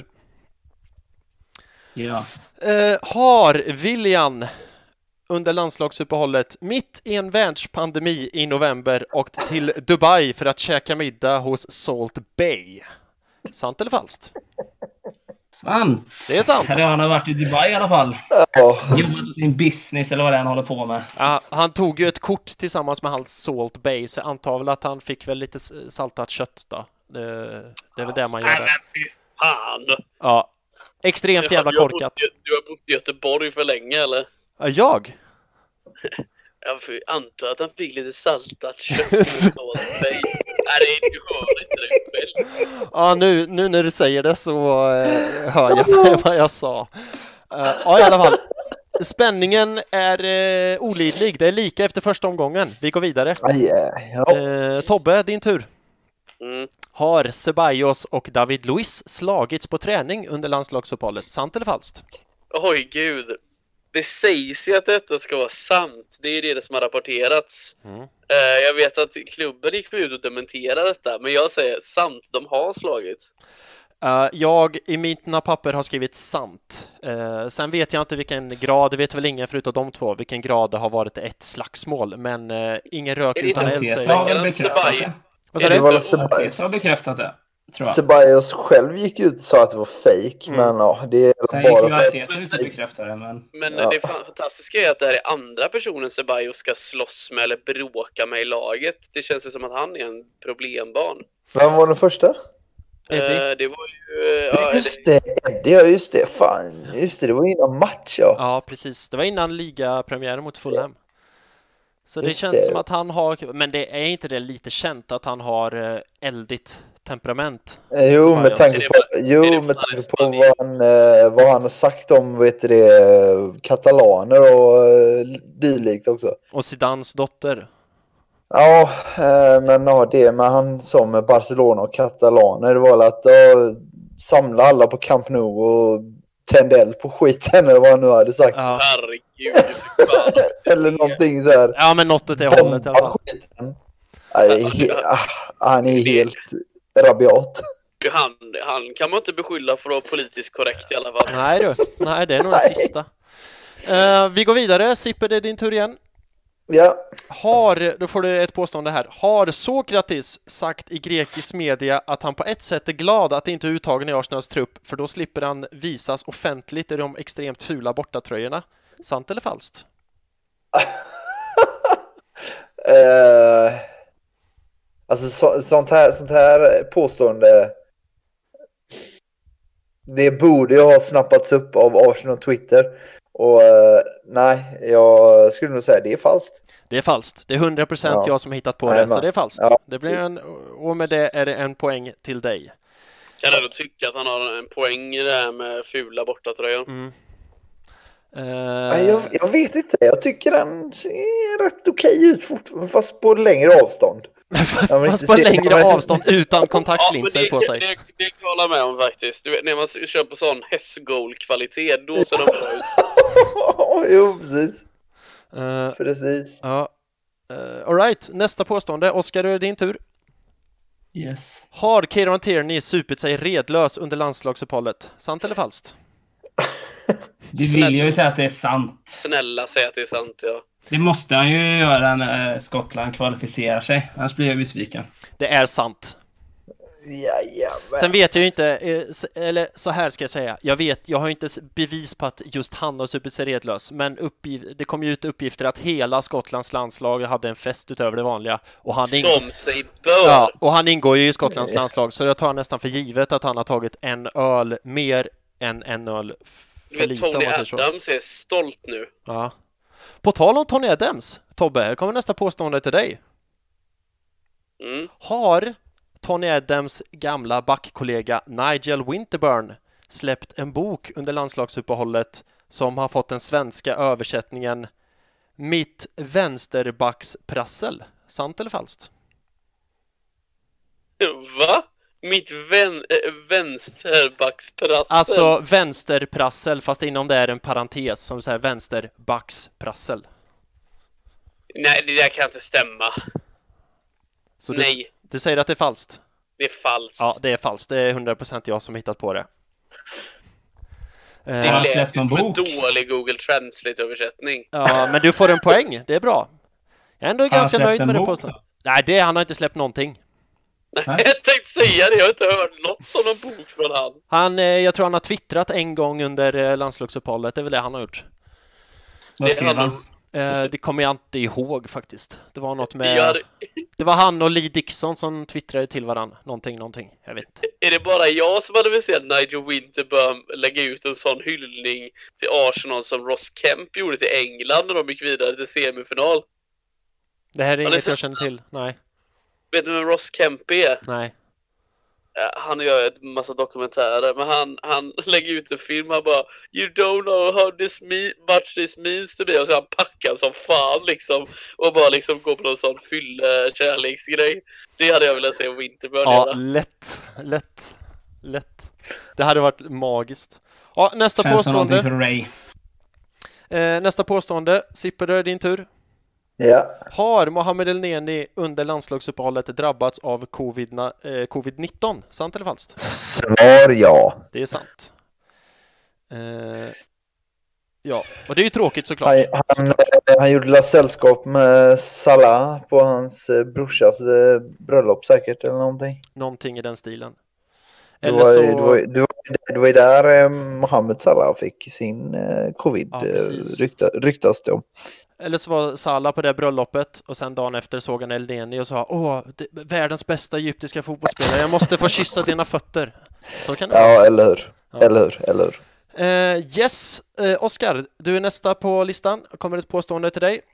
[SPEAKER 2] Ja.
[SPEAKER 1] Eh, har William under landslagsuppehållet mitt i en världspandemi i november åkt till Dubai för att käka middag hos Salt Bay? Sant eller falskt?
[SPEAKER 2] Sant.
[SPEAKER 1] Det är sant.
[SPEAKER 2] Eller han har varit i Dubai i alla fall.
[SPEAKER 4] Ja,
[SPEAKER 2] Jobbat i sin business eller vad det är han håller på med.
[SPEAKER 1] Ja, han tog ju ett kort tillsammans med hans Salt Bay, så jag antar väl att han fick väl lite s- saltat kött då. Det, det är väl det man gör
[SPEAKER 3] Nej,
[SPEAKER 1] där.
[SPEAKER 3] men fy fan!
[SPEAKER 1] Ja, extremt jävla
[SPEAKER 3] Du har bott
[SPEAKER 1] korkat.
[SPEAKER 3] i- Du har bott i Göteborg för länge, eller?
[SPEAKER 1] Ja, jag?
[SPEAKER 3] Jag får antar att han fick lite saltat kött och sås. Nej, nej, du hör inte det själv.
[SPEAKER 1] Ja, nu, nu när du säger det så eh, hör jag vad jag sa. Eh, ja, i alla fall. Spänningen är eh, olidlig. Det är lika efter första omgången. Vi går vidare.
[SPEAKER 4] aj, aj, ja.
[SPEAKER 1] Eh, Tobbe, din tur.
[SPEAKER 3] Mm.
[SPEAKER 1] Har Ceballos och David Luiz slagits på träning under landslagsuppehållet? Sant eller falskt?
[SPEAKER 3] Oj, gud. Det sägs ju att detta ska vara sant. Det är ju det som har rapporterats.
[SPEAKER 1] Mm.
[SPEAKER 3] Eh, jag vet att klubben gick ut och dementerade detta, men jag säger sant. De har slagits.
[SPEAKER 1] Uh, jag i mina papper har skrivit sant. Uh, sen vet jag inte vilken grad, det vet väl ingen förutom de två, vilken grad det har varit ett slagsmål. Men uh, ingen rök
[SPEAKER 3] Är det
[SPEAKER 1] utan
[SPEAKER 3] inte
[SPEAKER 1] eld,
[SPEAKER 2] Arteta
[SPEAKER 1] säger
[SPEAKER 2] har
[SPEAKER 1] jag.
[SPEAKER 2] väl
[SPEAKER 3] Är det
[SPEAKER 2] bekräftat
[SPEAKER 3] Ceballos?
[SPEAKER 2] det?
[SPEAKER 1] Vad sa
[SPEAKER 3] Är det
[SPEAKER 1] du?
[SPEAKER 4] var
[SPEAKER 3] inte-
[SPEAKER 2] Arteta har bekräftat det, tror jag.
[SPEAKER 4] Ceballos själv gick ut och sa att det var fake,
[SPEAKER 1] Mm.
[SPEAKER 4] men ja, det är
[SPEAKER 2] Sen gick ju
[SPEAKER 4] bara för
[SPEAKER 2] Arteta ut och
[SPEAKER 4] att...
[SPEAKER 2] bekräftade det, men...
[SPEAKER 3] Men
[SPEAKER 4] Ja.
[SPEAKER 3] det fan- fantastiska är att det här är andra personen Ceballos ska slåss med eller bråka med i laget. Det känns ju som att han är en problembarn.
[SPEAKER 4] Vem var den första?
[SPEAKER 1] Eddie.
[SPEAKER 3] Uh, det var ju... Uh, ja,
[SPEAKER 4] just det, Eddie, ja just det. Fan, just det, det var innan match, ja.
[SPEAKER 1] Ja, precis. Det var innan ligapremiären mot Fulham. Så det
[SPEAKER 4] Just
[SPEAKER 1] känns
[SPEAKER 4] det.
[SPEAKER 1] som att han har... Men det är inte det lite känt att han har uh, eldigt temperament?
[SPEAKER 4] Eh, Jo,
[SPEAKER 1] Så
[SPEAKER 4] med
[SPEAKER 1] jag-
[SPEAKER 4] tanke
[SPEAKER 3] Är det
[SPEAKER 4] på,
[SPEAKER 3] för- är
[SPEAKER 4] jo,
[SPEAKER 3] det för
[SPEAKER 4] med
[SPEAKER 3] att han är
[SPEAKER 4] tanke på
[SPEAKER 3] Spanien?
[SPEAKER 4] vad han, eh, vad han har sagt om, vet du det, eh, katalaner och eh, dylikt också.
[SPEAKER 1] Och Zidans dotter.
[SPEAKER 4] Ja, eh, men ja, det med han som med Barcelona och katalaner, det var väl att ja, samla alla på Camp Nou och tända eld på skiten eller vad han nu hade sagt.
[SPEAKER 1] Ja,
[SPEAKER 3] Herregud, fan.
[SPEAKER 4] Eller någonting så här.
[SPEAKER 1] ja men något åt det hållet i alla
[SPEAKER 4] Bomba
[SPEAKER 1] fall.
[SPEAKER 4] skiten. Nej, det är he- ah, han är helt rabiat.
[SPEAKER 3] Han, han kan man inte beskylla för att vara politiskt korrekt i alla fall.
[SPEAKER 1] Nej du, nej det är nog den
[SPEAKER 4] Nej.
[SPEAKER 1] sista. Uh, vi går vidare, Sipper, det är din tur igen.
[SPEAKER 4] Ja,
[SPEAKER 1] Har, då får du ett påstående här. Har Sokratis sagt i grekisk media att han på ett sätt är glad att inte är uttagen i Arsenals trupp, för då slipper han visas offentligt i de extremt fula bortatröjorna? Sant eller falskt?
[SPEAKER 4] eh, alltså så, sånt, här, sånt här påstående, det borde ju ha snappats upp av Arsenal Twitter. Och eh, nej, jag skulle nog säga det är falskt.
[SPEAKER 1] Det är falskt. Det är hundra procent
[SPEAKER 4] Ja.
[SPEAKER 1] jag som har hittat på
[SPEAKER 4] Nej,
[SPEAKER 1] det, så
[SPEAKER 4] men-
[SPEAKER 1] det är falskt.
[SPEAKER 4] ja.
[SPEAKER 1] Det blir en, och med det är det en poäng till dig.
[SPEAKER 3] Kan ändå tycka att han har en poäng i det här med fula bortatröjan.
[SPEAKER 1] Mm.
[SPEAKER 4] Nej,
[SPEAKER 1] Eh,
[SPEAKER 4] jag, jag vet inte, jag tycker den ser rätt okej ut fortfarande, fast på längre avstånd. Jag vill
[SPEAKER 1] Fast
[SPEAKER 4] inte
[SPEAKER 1] på
[SPEAKER 4] se-
[SPEAKER 1] längre
[SPEAKER 4] men-
[SPEAKER 1] avstånd utan
[SPEAKER 3] Ja, men
[SPEAKER 1] kontaktlinser
[SPEAKER 3] det,
[SPEAKER 1] på sig.
[SPEAKER 3] det, det kan jag hålla med om faktiskt. Du vet, när man kör på sån hästgoal-kvalitet, då ser de bra ut.
[SPEAKER 4] Jo, precis.
[SPEAKER 1] Eh,
[SPEAKER 4] Precis.
[SPEAKER 1] ja. Uh, all right, nästa påstående. Oskar, det är din tur.
[SPEAKER 2] Yes.
[SPEAKER 1] Har Kieran Tierney supit sig redlös under landslagsuppehållet? Sant eller falskt?
[SPEAKER 2] Det vill jag ju säga att det är sant.
[SPEAKER 3] Snälla, säg att det är sant, ja.
[SPEAKER 2] Det måste han ju göra när Skottland kvalificerar sig. Annars blir jag besviken.
[SPEAKER 1] Det är sant.
[SPEAKER 4] Jajamän.
[SPEAKER 1] Sen vet jag ju inte, eh, s- eller så här ska jag säga. Jag vet, jag har inte s- bevis på att just han har supit sig redlös, men uppgiv- det kom ju ut uppgifter att hela Skottlands landslag hade en fest utöver det vanliga. Och han, ing-
[SPEAKER 3] Som sig bör.
[SPEAKER 1] ja, och han ingår ju i Skottlands landslag, så jag tar nästan för givet att han har tagit en öl mer än en öl
[SPEAKER 3] Du
[SPEAKER 1] för
[SPEAKER 3] vet,
[SPEAKER 1] lite. Om
[SPEAKER 3] Tony
[SPEAKER 1] man säger så.
[SPEAKER 3] Adams är stolt nu.
[SPEAKER 1] Ja. På tal om Tony Adams, Tobbe, här kommer nästa påstående till dig.
[SPEAKER 3] Mm.
[SPEAKER 1] Har Tony Adams gamla backkollega Nigel Winterburn släppt en bok under landslagsuppehållet som har fått den svenska översättningen Mitt vänsterbacksprassel? Sant eller falskt?
[SPEAKER 3] Va? Mitt vän, äh, vänsterbacksprassel?
[SPEAKER 1] Alltså vänsterprassel, fast inom det är en parentes som säger vänsterbacksprassel.
[SPEAKER 3] Nej, det där kan inte stämma.
[SPEAKER 1] Så
[SPEAKER 3] Nej,
[SPEAKER 1] du, du säger att det är falskt?
[SPEAKER 3] det är falskt.
[SPEAKER 1] Ja, det är falskt. Det är hundra procent jag som hittat på det.
[SPEAKER 3] Det
[SPEAKER 1] Eh,
[SPEAKER 2] har
[SPEAKER 3] lät
[SPEAKER 2] släppt
[SPEAKER 3] ju
[SPEAKER 2] någon
[SPEAKER 3] som en
[SPEAKER 2] bok.
[SPEAKER 3] dålig Google Translate-översättning.
[SPEAKER 1] Ja, men du får en poäng. Det är bra. Jag är ändå
[SPEAKER 2] Har han
[SPEAKER 1] ganska
[SPEAKER 2] släppt
[SPEAKER 1] nöjd
[SPEAKER 2] en
[SPEAKER 1] med det
[SPEAKER 2] bok
[SPEAKER 1] påståendet. Nej, det, han har inte släppt någonting.
[SPEAKER 2] Nej.
[SPEAKER 3] Jag tänkte säga det, jag har inte hört något om någon bok från han.
[SPEAKER 1] Han, eh, jag tror han har twittrat en gång under eh, landslagsuppehållet. Det är väl det han har gjort.
[SPEAKER 2] Vad
[SPEAKER 3] Det
[SPEAKER 2] skrev
[SPEAKER 3] handlar
[SPEAKER 2] han?
[SPEAKER 3] om...
[SPEAKER 1] Eh, det kommer jag inte ihåg faktiskt. Det var något
[SPEAKER 3] Vi
[SPEAKER 1] med...
[SPEAKER 3] har,
[SPEAKER 1] Det var han och Lee Dixon som twittrade till varandra. Någonting, någonting. Jag vet inte.
[SPEAKER 3] är det bara jag som hade velat se Nigel Winterburn lägga ut en sån hyllning till Arsenal som Ross Kemp gjorde till England när de gick vidare till semifinal?
[SPEAKER 1] Det här är
[SPEAKER 3] det
[SPEAKER 1] inget
[SPEAKER 3] så-
[SPEAKER 1] jag känner till. Nej,
[SPEAKER 3] Vet du vem Ross Kemp är?
[SPEAKER 1] nej.
[SPEAKER 3] Ja, han gör ett massa dokumentärer, men han, han lägger ut en film, han bara You don't know how this me much this means to me, och så är han packad som fan liksom, och bara liksom går på någon sån fylle kärleksgrej. Det hade jag velat se Winterburn
[SPEAKER 1] Ja,
[SPEAKER 3] göra.
[SPEAKER 1] lätt. Lätt. Lätt. Det hade varit magiskt. Ja, nästa
[SPEAKER 2] Känns som någonting
[SPEAKER 1] påstående.
[SPEAKER 2] för Ray.
[SPEAKER 1] Eh, nästa påstående. Sipper, det är din tur.
[SPEAKER 4] Ja.
[SPEAKER 1] Har Mohamed Elneny under landslagsuppehållet drabbats av covid, eh, covid nitton? Sant eller falskt?
[SPEAKER 4] Svar ja.
[SPEAKER 1] Det är sant. Eh, ja, och det är ju tråkigt såklart.
[SPEAKER 4] Han, han, han gjorde la sällskap med Salah på hans eh, brorsas eh, bröllop säkert eller någonting.
[SPEAKER 1] Någonting i den stilen.
[SPEAKER 4] Det
[SPEAKER 1] Eller
[SPEAKER 4] var,
[SPEAKER 1] så...
[SPEAKER 4] ju- det, var, ju- det, var, det var ju där eh, Mohamed Salah fick sin eh, covid,
[SPEAKER 1] Ja,
[SPEAKER 4] eh,
[SPEAKER 1] precis.
[SPEAKER 4] rykta, ryktas det om.
[SPEAKER 1] Eller så var Salah på det bröllopet och sen dagen efter såg han El Neni och sa åh, det, världens bästa egyptiska fotbollsspelare, jag måste få kyssa dina fötter. Så kan det
[SPEAKER 4] ja,
[SPEAKER 1] vara.
[SPEAKER 4] Eller hur?
[SPEAKER 1] Ja.
[SPEAKER 4] Eller hur? Eller hur?
[SPEAKER 1] Uh, yes, uh, Oskar, du är nästa på listan. Kommer ett påstående till dig.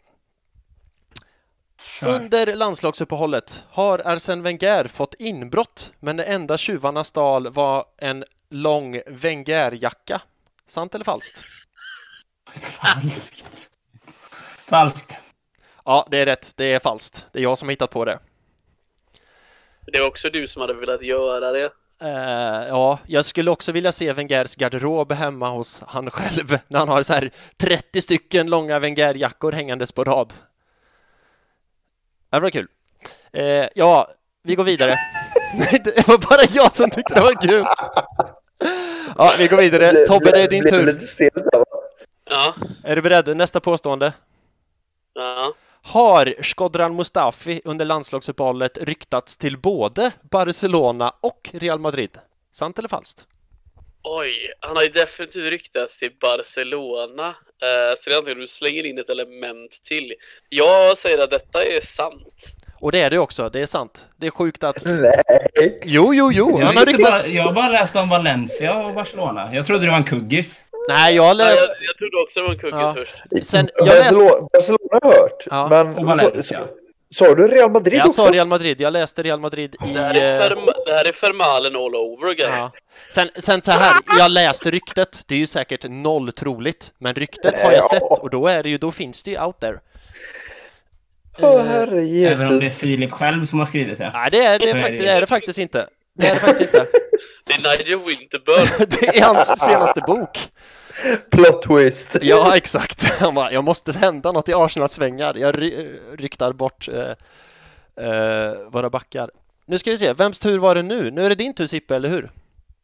[SPEAKER 1] Kör. Under landslagsuppehållet har Arsène Wenger fått inbrott, men det enda tjuvarna stal var en lång Wenger-jacka. Sant eller falskt?
[SPEAKER 2] Falskt. Falskt.
[SPEAKER 1] Ja, det är rätt. Det är falskt. Det är jag som har hittat på det.
[SPEAKER 3] Det var också du som hade velat göra det.
[SPEAKER 1] Uh, ja, jag skulle också vilja se Wengers garderob hemma hos han själv när han har så här trettio stycken långa Wenger-jackor hängandes på rad. Det var kul. Uh, ja, vi går vidare. Det var bara jag som tyckte det var kul. Ja, vi går vidare. Tobbe, det är din tur.
[SPEAKER 3] Ja.
[SPEAKER 1] Är du beredd? Nästa påstående.
[SPEAKER 3] Ja.
[SPEAKER 1] Har Shkodran Mustafi under landslagsuppehållet ryktats till både Barcelona och Real Madrid? Sant eller falskt?
[SPEAKER 3] Oj, han har ju definitivt ryktats till Barcelona. Eh, så det är antingen du slänger in ett element till. Jag säger att detta är sant.
[SPEAKER 1] Och det är det också, det är sant. Det är sjukt att...
[SPEAKER 4] Nej.
[SPEAKER 1] Jo, jo, jo.
[SPEAKER 2] Jag,
[SPEAKER 1] han har ryktats...
[SPEAKER 2] bara, jag har bara läst om Valencia och Barcelona. Jag trodde det var en kuggis.
[SPEAKER 1] Nej, jag läste...
[SPEAKER 3] Ja, jag, jag trodde också det var en kuggis
[SPEAKER 1] ja.
[SPEAKER 3] först.
[SPEAKER 1] Sen, jag
[SPEAKER 4] Barcelona,
[SPEAKER 1] läste...
[SPEAKER 4] Barcelona har hört.
[SPEAKER 1] Ja.
[SPEAKER 4] Men så, så, sa du Real Madrid
[SPEAKER 1] jag
[SPEAKER 4] också?
[SPEAKER 1] sa Real Madrid, jag läste Real Madrid i...
[SPEAKER 3] Det här är, Ferm- det här är Fermalen all over again.
[SPEAKER 1] Ja. Sen, sen så här, jag läste ryktet. Det är ju säkert noll troligt. Men ryktet har jag sett och då är det ju, då finns det ju out there.
[SPEAKER 4] Åh, oh, herre Jesus.
[SPEAKER 2] Även om det är Filip själv som har skrivit det.
[SPEAKER 1] Nej, det är det, är fakt- det är det faktiskt inte. Det är det faktiskt inte.
[SPEAKER 3] Det är Nigel Winterburn.
[SPEAKER 1] Det är hans senaste bok.
[SPEAKER 4] Plot twist.
[SPEAKER 1] Ja, exakt. Han bara, jag måste hända något i Arsenals svängar. Jag ry- ryktar bort uh, uh, våra backar. Nu ska vi se, vems tur var det nu? Nu är det din tur, Sippe, eller hur?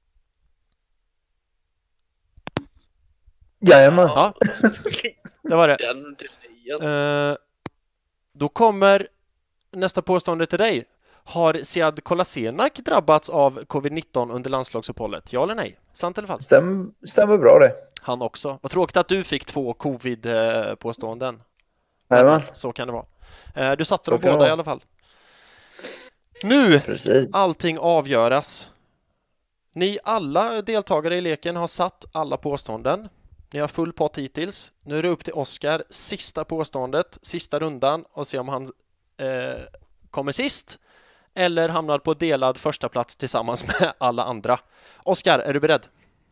[SPEAKER 4] Jajamän.
[SPEAKER 1] Ja, det var det.
[SPEAKER 3] Den, den
[SPEAKER 1] uh, då kommer nästa påstående till dig. Har Sead Kolasinac drabbats av covid nitton under landslagsuppehållet? Ja eller nej? Sant eller falskt?
[SPEAKER 4] Stäm, stämmer bra det.
[SPEAKER 1] Han också. Vad tråkigt att du fick två covid-påståenden.
[SPEAKER 4] Jajamän.
[SPEAKER 1] Så kan det vara. Du satte dem båda i alla fall. Nu
[SPEAKER 4] Precis.
[SPEAKER 1] allting avgöras. Ni alla deltagare i leken har satt alla påståenden. Ni har full pott hittills. Nu är det upp till Oskar. Sista påståendet, sista rundan och se om han eh, kommer sist eller hamnar på delad första plats tillsammans med alla andra. Oskar, är du beredd?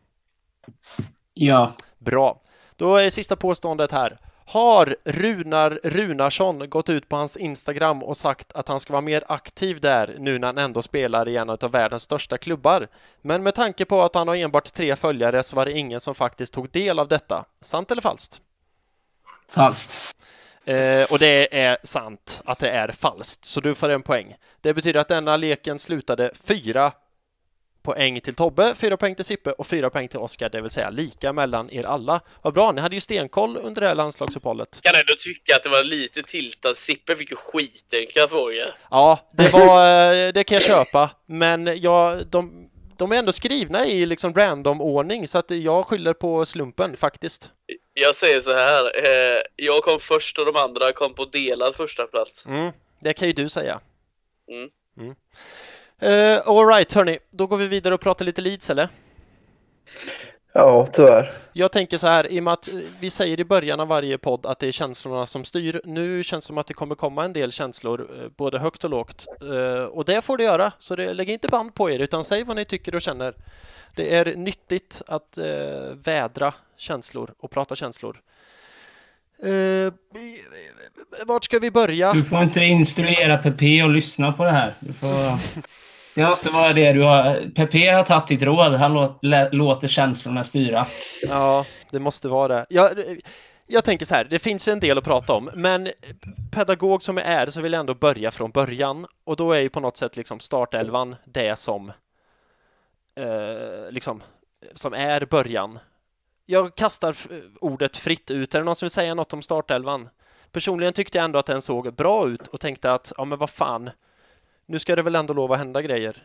[SPEAKER 2] Ja.
[SPEAKER 1] Bra. Då är sista påståendet här. Har Runar Runarsson gått ut på hans Instagram och sagt att han ska vara mer aktiv där nu när han ändå spelar i en av världens största klubbar? Men med tanke på att han har enbart tre följare så var det ingen som faktiskt tog del av detta. Sant eller falskt?
[SPEAKER 2] Falskt.
[SPEAKER 1] Eh, och det är sant att det är falskt, så du får en poäng. Det betyder att denna leken slutade fyra poäng till Tobbe, fyra poäng till Sippe och fyra poäng till Oskar, det vill säga lika mellan er alla. Vad bra, ni hade ju stenkoll under det här landslagsuppehållet.
[SPEAKER 3] Jag kan ändå tycka att det var lite tiltat. Sippe fick ju skitenkla frågor.
[SPEAKER 1] Ja, det var, det kan jag köpa, men jag, de, de är ändå skrivna i liksom random-ordning, så att jag skyller på slumpen faktiskt.
[SPEAKER 3] Jag säger så här, eh, jag kom först och de andra kom på delad första plats.
[SPEAKER 1] Mm, det kan ju du säga.
[SPEAKER 3] Mm.
[SPEAKER 1] Mm. Uh, all right, hörni. Då går vi vidare och pratar lite Leeds, eller?
[SPEAKER 4] Ja, tyvärr.
[SPEAKER 1] Jag tänker så här, i och med att vi säger i början av varje podd att det är känslorna som styr. Nu känns det som att det kommer komma en del känslor, både högt och lågt. Uh, och det får det göra, så det, lägg inte band på er, utan säg vad ni tycker och känner. Det är nyttigt att uh, vädra känslor och prata känslor. Uh, vart ska vi börja?
[SPEAKER 2] Du får inte instruera Pepe och lyssna på det här. Du får... Det måste vara det du har... Pepe har tagit ditt råd. Han lå... låter känslorna styra.
[SPEAKER 1] Ja, det måste vara det. Jag, jag tänker så här, det finns en del att prata om, men pedagog som jag är så vill jag ändå börja från början. Och då är ju på något sätt liksom startelvan det som eh, liksom som är början. Jag kastar ordet fritt ut. Är det någon som vill säga något om startelvan? Personligen tyckte jag ändå att den såg bra ut och tänkte att, ja men vad fan, nu ska det väl ändå lova hända grejer.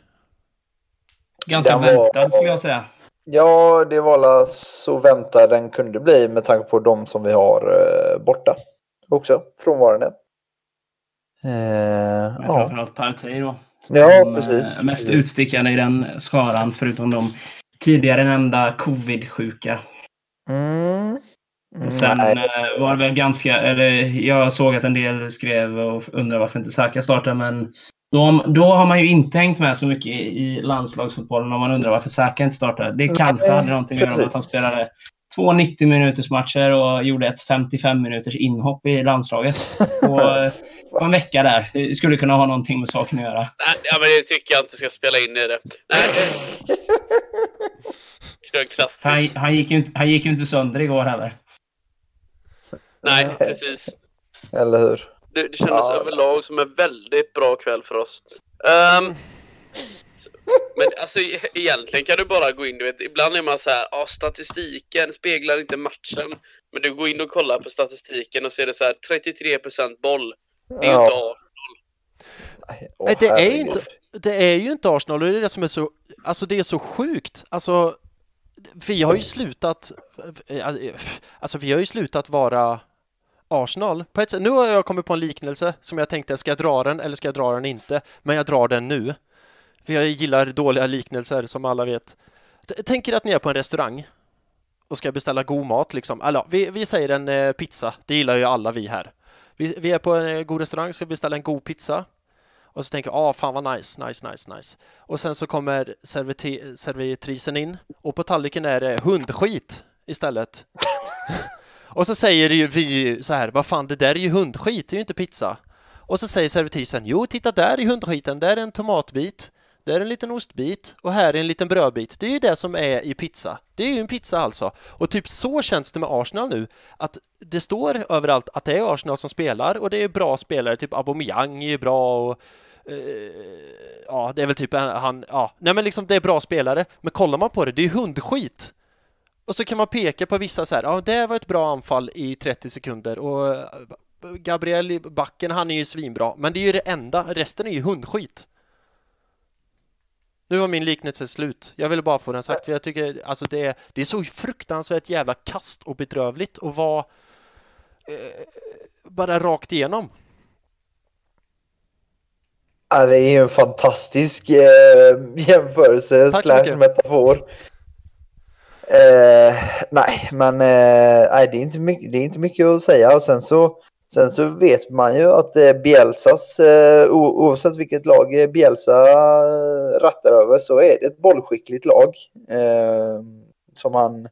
[SPEAKER 2] Ganska
[SPEAKER 4] var...
[SPEAKER 2] väntad skulle jag säga.
[SPEAKER 4] Ja, det var så väntad den kunde bli med tanke på de som vi har eh, borta. också frånvarande. Eh,
[SPEAKER 2] Men
[SPEAKER 4] ja.
[SPEAKER 2] framförallt Partey då.
[SPEAKER 4] Ja,
[SPEAKER 2] de,
[SPEAKER 4] precis.
[SPEAKER 2] Mest utstickande i den skaran, förutom de tidigare nämnda covid-sjuka.
[SPEAKER 4] Mm.
[SPEAKER 2] Mm, Sen
[SPEAKER 4] nej.
[SPEAKER 2] var det väl ganska, eller jag såg att en del skrev och undrade varför inte Saka startar, men då, då har man ju inte hängt med så mycket i, i landslagsfotbollen om man undrar varför Saka inte startar. Det kanske nej, hade någonting att göra med att han spelade två nittio minuters matcher och gjorde ett femtiofem minuters inhopp i landslaget på, på en vecka där. Det skulle kunna ha någonting med saken att göra.
[SPEAKER 3] Nej, ja, men det tycker jag inte ska spela in i det. Nej.
[SPEAKER 2] Han, han, gick ju inte, han gick ju inte sönder igår heller.
[SPEAKER 3] Nej, precis.
[SPEAKER 4] Eller hur?
[SPEAKER 3] Det, det kändes ja. överlag som en väldigt bra kväll för oss. Um, men alltså egentligen kan du bara gå in, du vet, ibland är man så här, ja, statistiken speglar inte matchen. Men du går in och kollar på statistiken och ser det så här, trettiotre procent boll. Det är ju ja. inte Arsenal.
[SPEAKER 1] Nej, det är inte, det är ju inte Arsenal, och det är det som är så, alltså det är så sjukt. Alltså vi har ju slutat alltså vi har ju slutat vara Arsenal på ett sätt. Nu har jag kommit på en liknelse som jag tänkte, ska jag dra den eller ska jag dra den inte? Men jag drar den nu. För jag gillar dåliga liknelser, som alla vet. Tänker att ni är på en restaurang och ska beställa god mat liksom. Alltså, vi, vi säger en eh, pizza. Det gillar ju alla vi här. Vi, vi är på en eh, god restaurang, ska beställa en god pizza. Och så tänker jag, ah fan vad nice, nice, nice, nice. Och sen så kommer servit- servitrisen in. Och på tallriken är det hundskit istället. Och så säger ju vi så här, vad fan, det där är ju hundskit, det är ju inte pizza. Och så säger servitrisen, jo titta där är hundskiten, där är en tomatbit, där är en liten ostbit och här är en liten brödbit. Det är ju det som är i pizza. Det är ju en pizza alltså. Och typ så känns det med Arsenal nu, att det står överallt att det är Arsenal som spelar och det är bra spelare, typ Aubameyang är ju bra och Uh, ja, det är väl typ han, ja, nej men liksom det är bra spelare, men kollar man på det, det är hundskit. Och så kan man peka på vissa så här, ja det var ett bra anfall i trettio sekunder och Gabriel i backen, han är ju svinbra, men det är ju det enda, resten är ju hundskit. Nu var min liknelse slut. Jag ville bara få den sagt, för jag tycker alltså det är, det är så fruktansvärt jävla kast och bedrövligt och vara eh, bara rakt igenom.
[SPEAKER 4] Ja, det är ju en fantastisk eh, jämförelse Tack slash metafor. Eh, nej, men eh, nej, det är inte mycket, det är inte mycket att säga. Och sen så, sen så vet man ju att eh, Bielsas, eh, oavsett vilket lag Bielsa eh, rattar över, så är det ett bollskickligt lag. Eh, som han,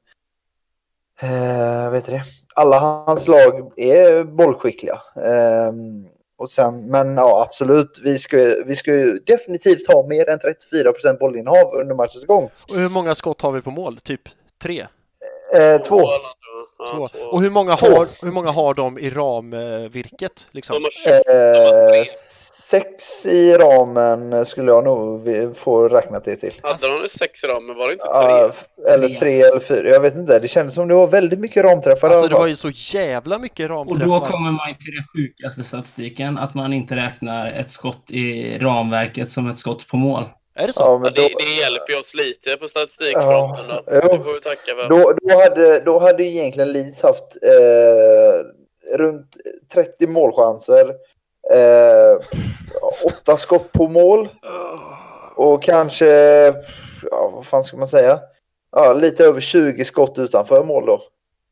[SPEAKER 4] eh, vet du det? Alla hans lag är bollskickliga. Eh, Och sen, men ja, absolut, vi ska, vi ska ju definitivt ha mer än trettiofyra procent bollinnehav under matchens gång.
[SPEAKER 1] Och hur många skott har vi på mål? Typ tre?
[SPEAKER 4] Eh, två.
[SPEAKER 1] två. Och hur många, har, hur många har de i ramvirket? Liksom?
[SPEAKER 4] Eh, sex i ramen skulle jag nog få räknat det till.
[SPEAKER 3] Hade de sex i ramen? Var det inte tre?
[SPEAKER 4] Uh, eller tre eller fyra, jag vet inte. Det kändes som det var väldigt mycket ramträffar.
[SPEAKER 1] Alltså det var ju så jävla mycket ramträffar.
[SPEAKER 2] Och då kommer man till den sjukaste statistiken, att man inte räknar ett skott i ramverket som ett skott på mål.
[SPEAKER 1] Är det så?
[SPEAKER 3] Ja, men då, det, det hjälper ju oss lite på statistikfronten. Ja, då. Det får vi tacka för.
[SPEAKER 4] Då, då, hade, då hade egentligen Leeds haft eh, runt trettio målchanser. Eh, åtta skott på mål. Och kanske, ja, vad fan ska man säga? Ja, lite över tjugo skott utanför mål då.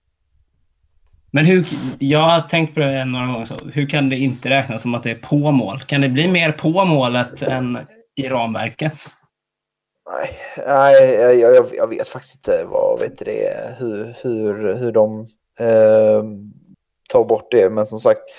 [SPEAKER 2] Men hur, jag har tänkt på det några gånger, så hur kan det inte räknas som att det är på mål? Kan det bli mer på målet än i ramverket?
[SPEAKER 4] Nej, nej jag, jag, jag vet faktiskt inte vad vet det, hur, hur, hur de eh, tar bort det. Men som sagt,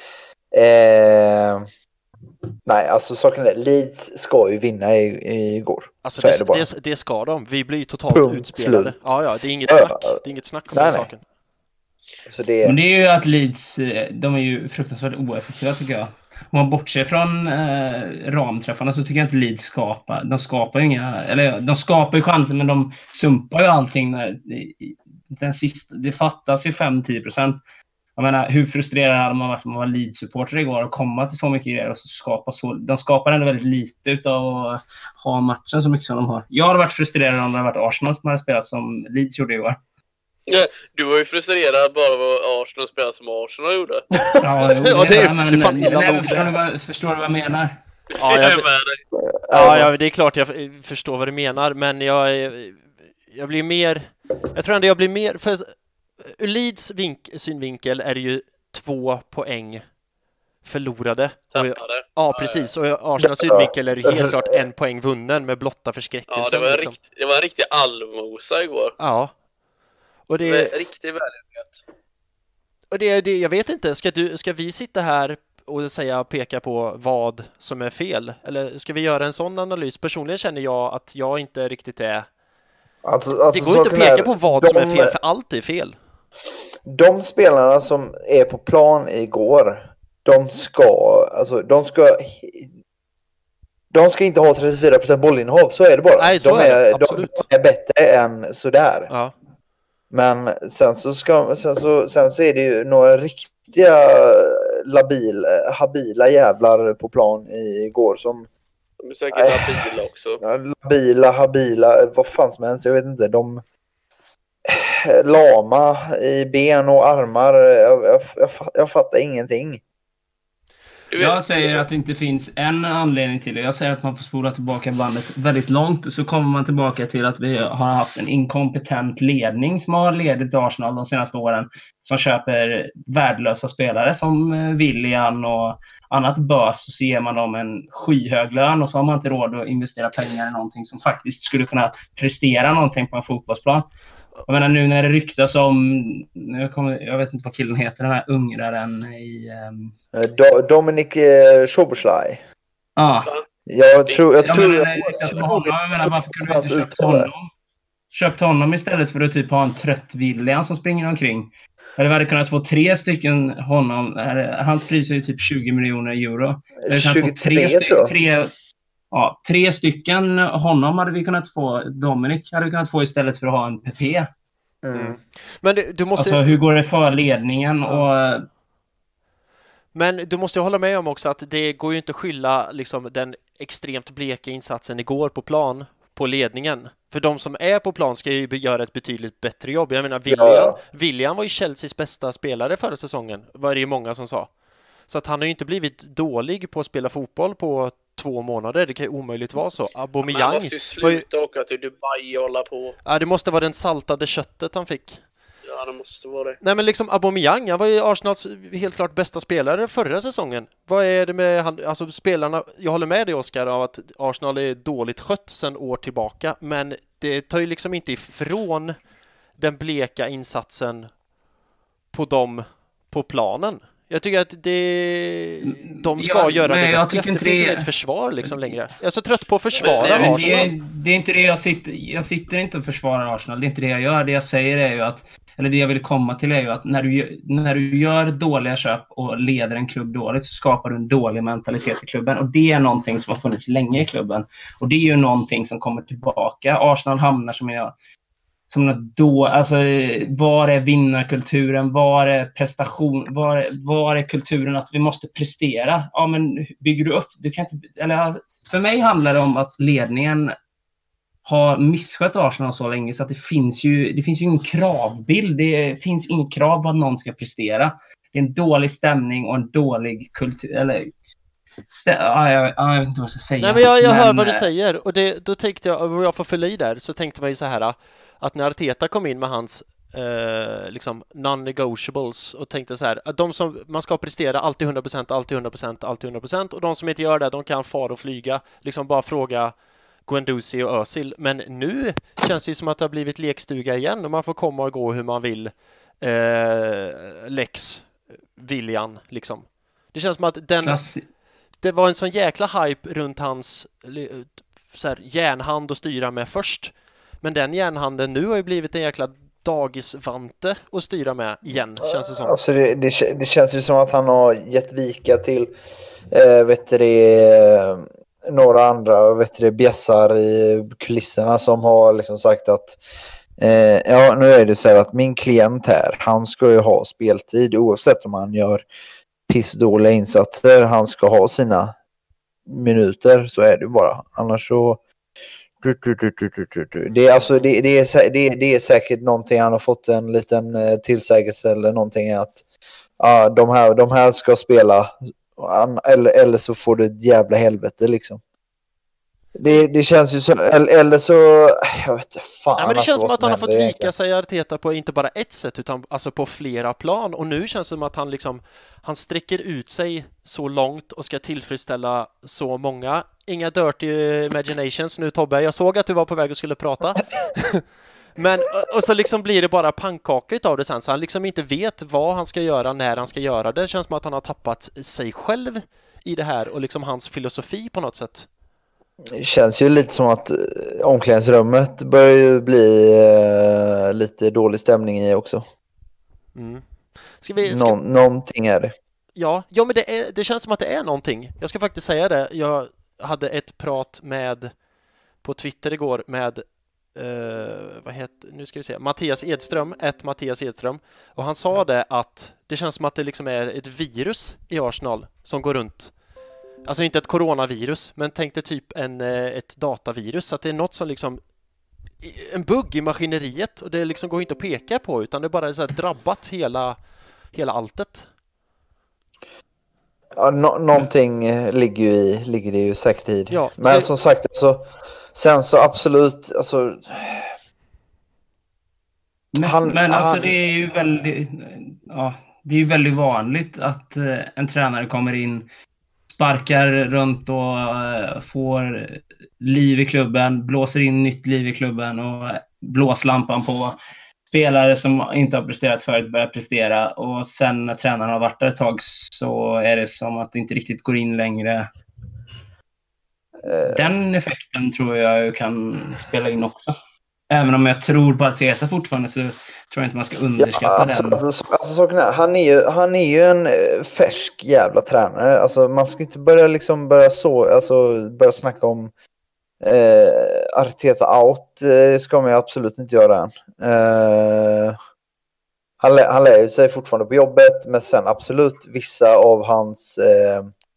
[SPEAKER 4] eh, nej, alltså saken är, Leeds ska ju vinna i, igår.
[SPEAKER 1] Alltså det, det, det, det ska de. Vi blir totalt Punkt, utspelade. Slut. Ja, ja, det är inget snack. Det är inget snack om nej, den nej. saken.
[SPEAKER 4] Så det...
[SPEAKER 2] Men det är ju att Leeds, de är ju fruktansvärt oeffektiva tycker jag. Om man bortser från eh, ramträffarna så tycker jag inte Leeds skapar. De skapar ju inga, eller de skapar ju chanser, men de sumpar ju allting. När, den sista, det fattas ju fem till tio procent. Jag menar, hur frustrerad hade man varit om man var Leeds-supporter igår och komma till så mycket grejer och så skapa så. De skapar ändå väldigt lite utav att ha matchen så mycket som de har. Jag hade varit frustrerad om det hade varit Arsenal som hade spelat som Leeds gjorde igår.
[SPEAKER 3] Du var ju frustrerad bara vad Arsenal spelade som Arsenal gjorde.
[SPEAKER 2] Ja, jo, det,
[SPEAKER 1] ja, det,
[SPEAKER 2] är, men,
[SPEAKER 1] det fan illa
[SPEAKER 2] nej,
[SPEAKER 1] nog.
[SPEAKER 2] förstår, du vad, förstår du vad jag menar?
[SPEAKER 1] Ja, jag, ja, ja, det är klart jag förstår vad du menar, men jag, jag blir mer... Jag tror ändå jag blir mer... För ur Leeds vink, synvinkel är det ju två poäng förlorade. Och, ja, precis. Och Arsenals synvinkel är det helt klart en poäng vunnen med blotta förskräckelsen.
[SPEAKER 3] Ja, det var en,
[SPEAKER 1] liksom.
[SPEAKER 3] rikt, det var en riktig allmosa igår.
[SPEAKER 1] Ja. Och det
[SPEAKER 3] är riktigt välgörenhet.
[SPEAKER 1] Och det, det jag vet inte, ska du ska vi sitta här och säga peka på vad som är fel, eller ska vi göra en sån analys? Personligen känner jag att jag inte riktigt är
[SPEAKER 4] alltså, alltså,
[SPEAKER 1] det går inte att peka
[SPEAKER 4] är,
[SPEAKER 1] på vad
[SPEAKER 4] de,
[SPEAKER 1] som är fel, för allt är fel.
[SPEAKER 4] De spelarna som är på plan igår, de ska alltså de ska de ska inte ha trettiofyra procent bollinnehav, så är det bara.
[SPEAKER 1] Nej, så
[SPEAKER 4] de
[SPEAKER 1] är,
[SPEAKER 4] är,
[SPEAKER 1] det, absolut.
[SPEAKER 4] De är bättre än sådär.
[SPEAKER 1] Ja.
[SPEAKER 4] Men sen så ska sen så sen så är det ju några riktiga labil habila jävlar på plan igår som
[SPEAKER 3] de är säkert äh, habila också.
[SPEAKER 4] Labila, habila, vad fan som helst, jag vet inte. De lama i ben och armar. Jag, jag, jag, jag fattar ingenting.
[SPEAKER 2] Jag säger att det inte finns en anledning till det. Jag säger att man får spola tillbaka bandet väldigt långt, och så kommer man tillbaka till att vi har haft en inkompetent ledning som har ledit Arsenal de senaste åren, som köper värdelösa spelare som Willian och annat bös, och så ger man dem en skyhög lön, och så har man inte råd att investera pengar i någonting som faktiskt skulle kunna prestera någonting på en fotbollsplan. Jag menar, nu när det ryktas om, jag, kommer, jag vet inte vad killen heter, den här ungraren i... Um...
[SPEAKER 4] Do, Dominic uh, Szoboszlai.
[SPEAKER 2] Ja.
[SPEAKER 4] Jag tror... Jag
[SPEAKER 2] ja,
[SPEAKER 4] tror...
[SPEAKER 2] Men,
[SPEAKER 4] Jag,
[SPEAKER 2] jag,
[SPEAKER 4] jag,
[SPEAKER 2] jag, jag, honom, jag menar, varför kunde du inte köpt honom? Köpt honom istället för att typ ha en trött William som springer omkring. Eller vi hade kunnat få tre stycken honom. Hans pris är ju typ tjugo miljoner euro.
[SPEAKER 4] tjugotre,
[SPEAKER 2] tre,
[SPEAKER 4] tror jag.
[SPEAKER 2] Tre, ja, tre stycken honom hade vi kunnat få. Dominic hade vi kunnat få istället för att ha en P P.
[SPEAKER 1] Mm. Men du, du måste...
[SPEAKER 2] Alltså hur går det för ledningen?
[SPEAKER 1] Ja.
[SPEAKER 2] Och...
[SPEAKER 1] Men du måste ju hålla med om också att det går ju inte att skylla liksom, den extremt bleka insatsen igår på plan på ledningen. För de som är på plan ska ju göra ett betydligt bättre jobb. Jag menar, William, ja. William var ju Chelseas bästa spelare förra säsongen, var det ju många som sa. Så att han har ju inte blivit dålig på att spela fotboll på två månader. Det kan ju omöjligt vara så. Aubameyang...
[SPEAKER 3] Man måste ju sluta ju... åka till Dubai och hålla på.
[SPEAKER 1] Ja, det måste vara den saltade köttet han fick.
[SPEAKER 3] Ja, det måste vara det.
[SPEAKER 1] Nej, men liksom Aubameyang, han var ju Arsenals helt klart bästa spelare förra säsongen. Vad är det med han, alltså spelarna, jag håller med dig Oskar av att Arsenal är dåligt skött sedan år tillbaka, men det tar ju liksom inte ifrån den bleka insatsen på dem på planen. Jag tycker att det, de ska
[SPEAKER 2] ja,
[SPEAKER 1] göra
[SPEAKER 2] nej,
[SPEAKER 1] det bättre. Det,
[SPEAKER 2] det
[SPEAKER 1] finns inget försvar liksom längre. Jag är så trött på att försvara
[SPEAKER 2] nej,
[SPEAKER 1] Arsenal.
[SPEAKER 2] Det är, det är inte det jag sitter... Jag sitter inte och försvarar Arsenal. Det är inte det jag gör. Det jag säger är ju att... Eller det jag vill komma till är ju att när du, när du gör dåliga köp och leder en klubb dåligt, så skapar du en dålig mentalitet i klubben. Och det är någonting som har funnits länge i klubben. Och det är ju någonting som kommer tillbaka. Arsenal hamnar som jag... Som något då, alltså var är vinnarkulturen, var är prestation, var, var är kulturen att vi måste prestera? Ja, men bygger du upp, du kan inte, eller för mig handlar det om att ledningen har misskött Arsenal så länge så att det finns ju, det finns ju ingen kravbild, det finns ingen krav på att någon ska prestera. Det är en dålig stämning och en dålig kultur, eller Stä- ah, jag, ah, jag vet inte vad jag ska säga.
[SPEAKER 1] Nej, men jag, jag men, hör vad du säger, och det, då tänkte jag, och jag får fylla i där, så tänkte man ju så här att när Arteta kom in med hans eh, liksom non-negotiables och tänkte så här att de som man ska prestera alltid hundra procent, alltid hundra procent, alltid hundra procent, och de som inte gör det, de kan fara och flyga, liksom bara fråga Guendouzi och Özil. Men nu känns det som att det har blivit lekstuga igen och man får komma och gå hur man vill. eh, Lex Willian liksom. Det känns som att den Klassi- det var en sån jäkla hype runt hans så här, järnhand att styra med först. Men den järnhanden nu har ju blivit en jäkla dagisvante att styra med igen, känns det som.
[SPEAKER 4] Alltså det, det, det känns ju som att han har gett vika till äh, vet du det, några andra vet du det, bjässar i kulisserna som har liksom sagt att äh, ja, nu är det så här att min klient här, han ska ju ha speltid oavsett om han gör pissdåliga insatser. Han ska ha sina minuter, så är det bara. Annars så Det är, alltså, det, det, är, det, det är säkert någonting han har fått en liten tillsägelse eller någonting att ja, de, här, de här ska spela eller, eller så får du ett jävla helvete liksom. Det, det känns ju så, eller så jag vet inte fan.
[SPEAKER 1] Ja, men det känns som att han har fått vika
[SPEAKER 4] egentligen.
[SPEAKER 1] sig Arteta på inte bara ett sätt utan alltså på flera plan, och nu känns det som att han liksom han sträcker ut sig så långt och ska tillfredsställa så många. Inga dirty imaginations nu, Tobbe. Jag såg att du var på väg och skulle prata. Men och så liksom blir det bara pannkaka av det sen, så han liksom inte vet vad han ska göra när han ska göra det. Det känns som att han har tappat sig själv i det här och liksom hans filosofi på något sätt.
[SPEAKER 4] Det känns ju lite som att omklädningsrummet börjar ju bli uh, lite dålig stämning i också.
[SPEAKER 1] Mm. Ska vi, ska...
[SPEAKER 4] Nå- någonting är det.
[SPEAKER 1] Ja, ja men det, är, det känns som att det är någonting. Jag ska faktiskt säga det. Jag hade ett prat med på Twitter igår med uh, vad heter, nu ska vi se, Mattias Edström, ett Mattias Edström, och han sa det att det känns som att det liksom är ett virus i Arsenal som går runt. Alltså inte ett coronavirus, men tänk dig typ en, ett datavirus. Att det är något som liksom en bugg i maskineriet, och det liksom går inte att peka på, utan det bara är så här drabbat hela, hela alltet.
[SPEAKER 4] Ja, no- någonting ligger ju i, ligger det ju säkert i.
[SPEAKER 1] Ja,
[SPEAKER 4] men
[SPEAKER 1] det...
[SPEAKER 4] som sagt, alltså, sen så absolut, alltså...
[SPEAKER 2] Men,
[SPEAKER 4] han,
[SPEAKER 2] men alltså
[SPEAKER 4] han...
[SPEAKER 2] det är ju väldigt, ja, det är ju väldigt vanligt att uh, en tränare kommer in, sparkar runt och uh, får liv i klubben, blåser in nytt liv i klubben och blåslampan på spelare som inte har presterat förut börjar prestera, och sen när tränaren har varit där ett tag så är det som att det inte riktigt går in längre. Uh... Den effekten tror jag kan spela in också. Även om jag tror på Arteta fortfarande, så tror jag inte man ska underskatta
[SPEAKER 4] ja, alltså,
[SPEAKER 2] den.
[SPEAKER 4] Alltså, alltså, är, han, är ju, han är ju en färsk jävla tränare. Alltså, man ska inte börja, liksom, börja, så, alltså, börja snacka om eh, Arteta out. Det ska man ju absolut inte göra än. Eh, han, lä, han lär sig fortfarande på jobbet, men sen absolut vissa av hans... Eh,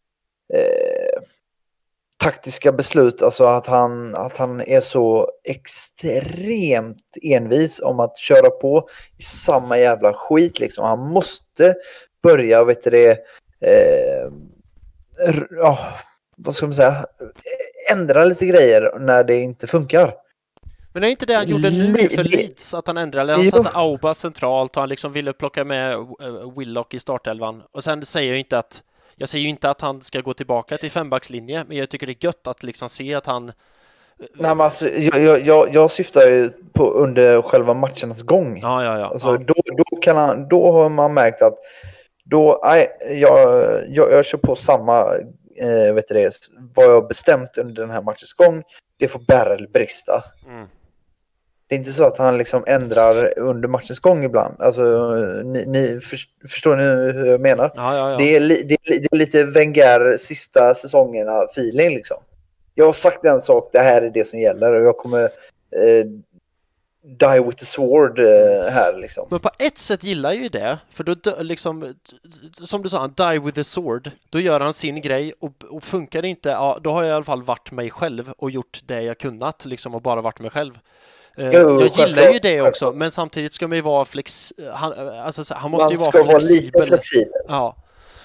[SPEAKER 4] eh, taktiska beslut, alltså att han, att han är så extremt envis om att köra på i samma jävla skit liksom. Han måste börja, vet du det, eh, ja, vad ska man säga, ändra lite grejer när det inte funkar.
[SPEAKER 1] Men det är inte det han gjorde nu för Leeds, att han ändrade, han satte Auba centralt och han liksom ville plocka med Willock i startelvan, och sen säger jag inte att Jag säger ju inte att han ska gå tillbaka till fembackslinje, men jag tycker det är gött att liksom se att han...
[SPEAKER 4] Nej, men alltså, jag, jag, jag syftar ju på under själva matchernas gång.
[SPEAKER 1] Ja, ja, ja.
[SPEAKER 4] Alltså,
[SPEAKER 1] ja.
[SPEAKER 4] Då, då, kan han, då har man märkt att då, nej, jag, jag, jag kör på samma, eh, vet du det, vad jag bestämt under den här matchens gång. Det får bära eller brista. Mm. Det är inte så att han liksom ändrar under matchens gång ibland. Alltså, ni, ni för, förstår ni hur jag menar?
[SPEAKER 1] Ja, ja, ja.
[SPEAKER 4] Det, är li, det, är, det är lite Wenger sista säsongerna feeling liksom. Jag har sagt en sak, det här är det som gäller, och jag kommer eh, die with the sword eh, här liksom.
[SPEAKER 1] Men på ett sätt gillar jag ju det, för då liksom, som du sa, han die with the sword, då gör han sin grej, och, och funkar det inte, ja, då har jag i alla fall varit mig själv och gjort det jag kunnat liksom, och bara varit mig själv. Jo, jag gillar ju det också, men samtidigt ska man ju vara flex... Han, alltså, han måste man ju vara flexibel.
[SPEAKER 4] Vara flexibel.
[SPEAKER 1] Ja.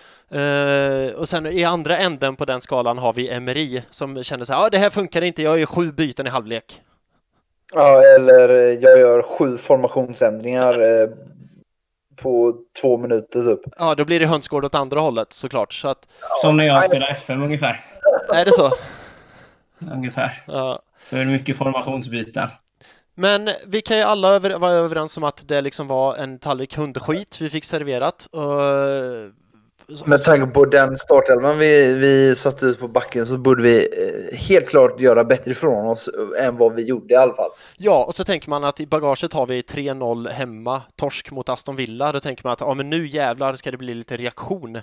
[SPEAKER 1] Uh, och sen i andra änden på den skalan har vi Emery som känner så här, ja, det här funkar inte, jag gör sju byten i halvlek.
[SPEAKER 4] Ja, eller jag gör sju formationsändringar eh, på två minuter typ.
[SPEAKER 1] Ja, då blir det hönsgård åt andra hållet såklart. Så att...
[SPEAKER 2] Som när jag spelar F M ungefär.
[SPEAKER 1] Är det så?
[SPEAKER 2] Ungefär.
[SPEAKER 1] Ja.
[SPEAKER 2] Det är mycket formationsbyten.
[SPEAKER 1] Men vi kan ju alla över, vara överens om att det liksom var en tallrik hundskit vi fick serverat. Och...
[SPEAKER 4] Med tanke på den startelvan vi, vi satt ut på backen, så borde vi helt klart göra bättre ifrån oss än vad vi gjorde i alla fall. Ja,
[SPEAKER 1] och så tänker man att i bagaget har vi tre noll hemma, torsk mot Aston Villa. Då tänker man att ja, men nu jävlar ska det bli lite reaktion.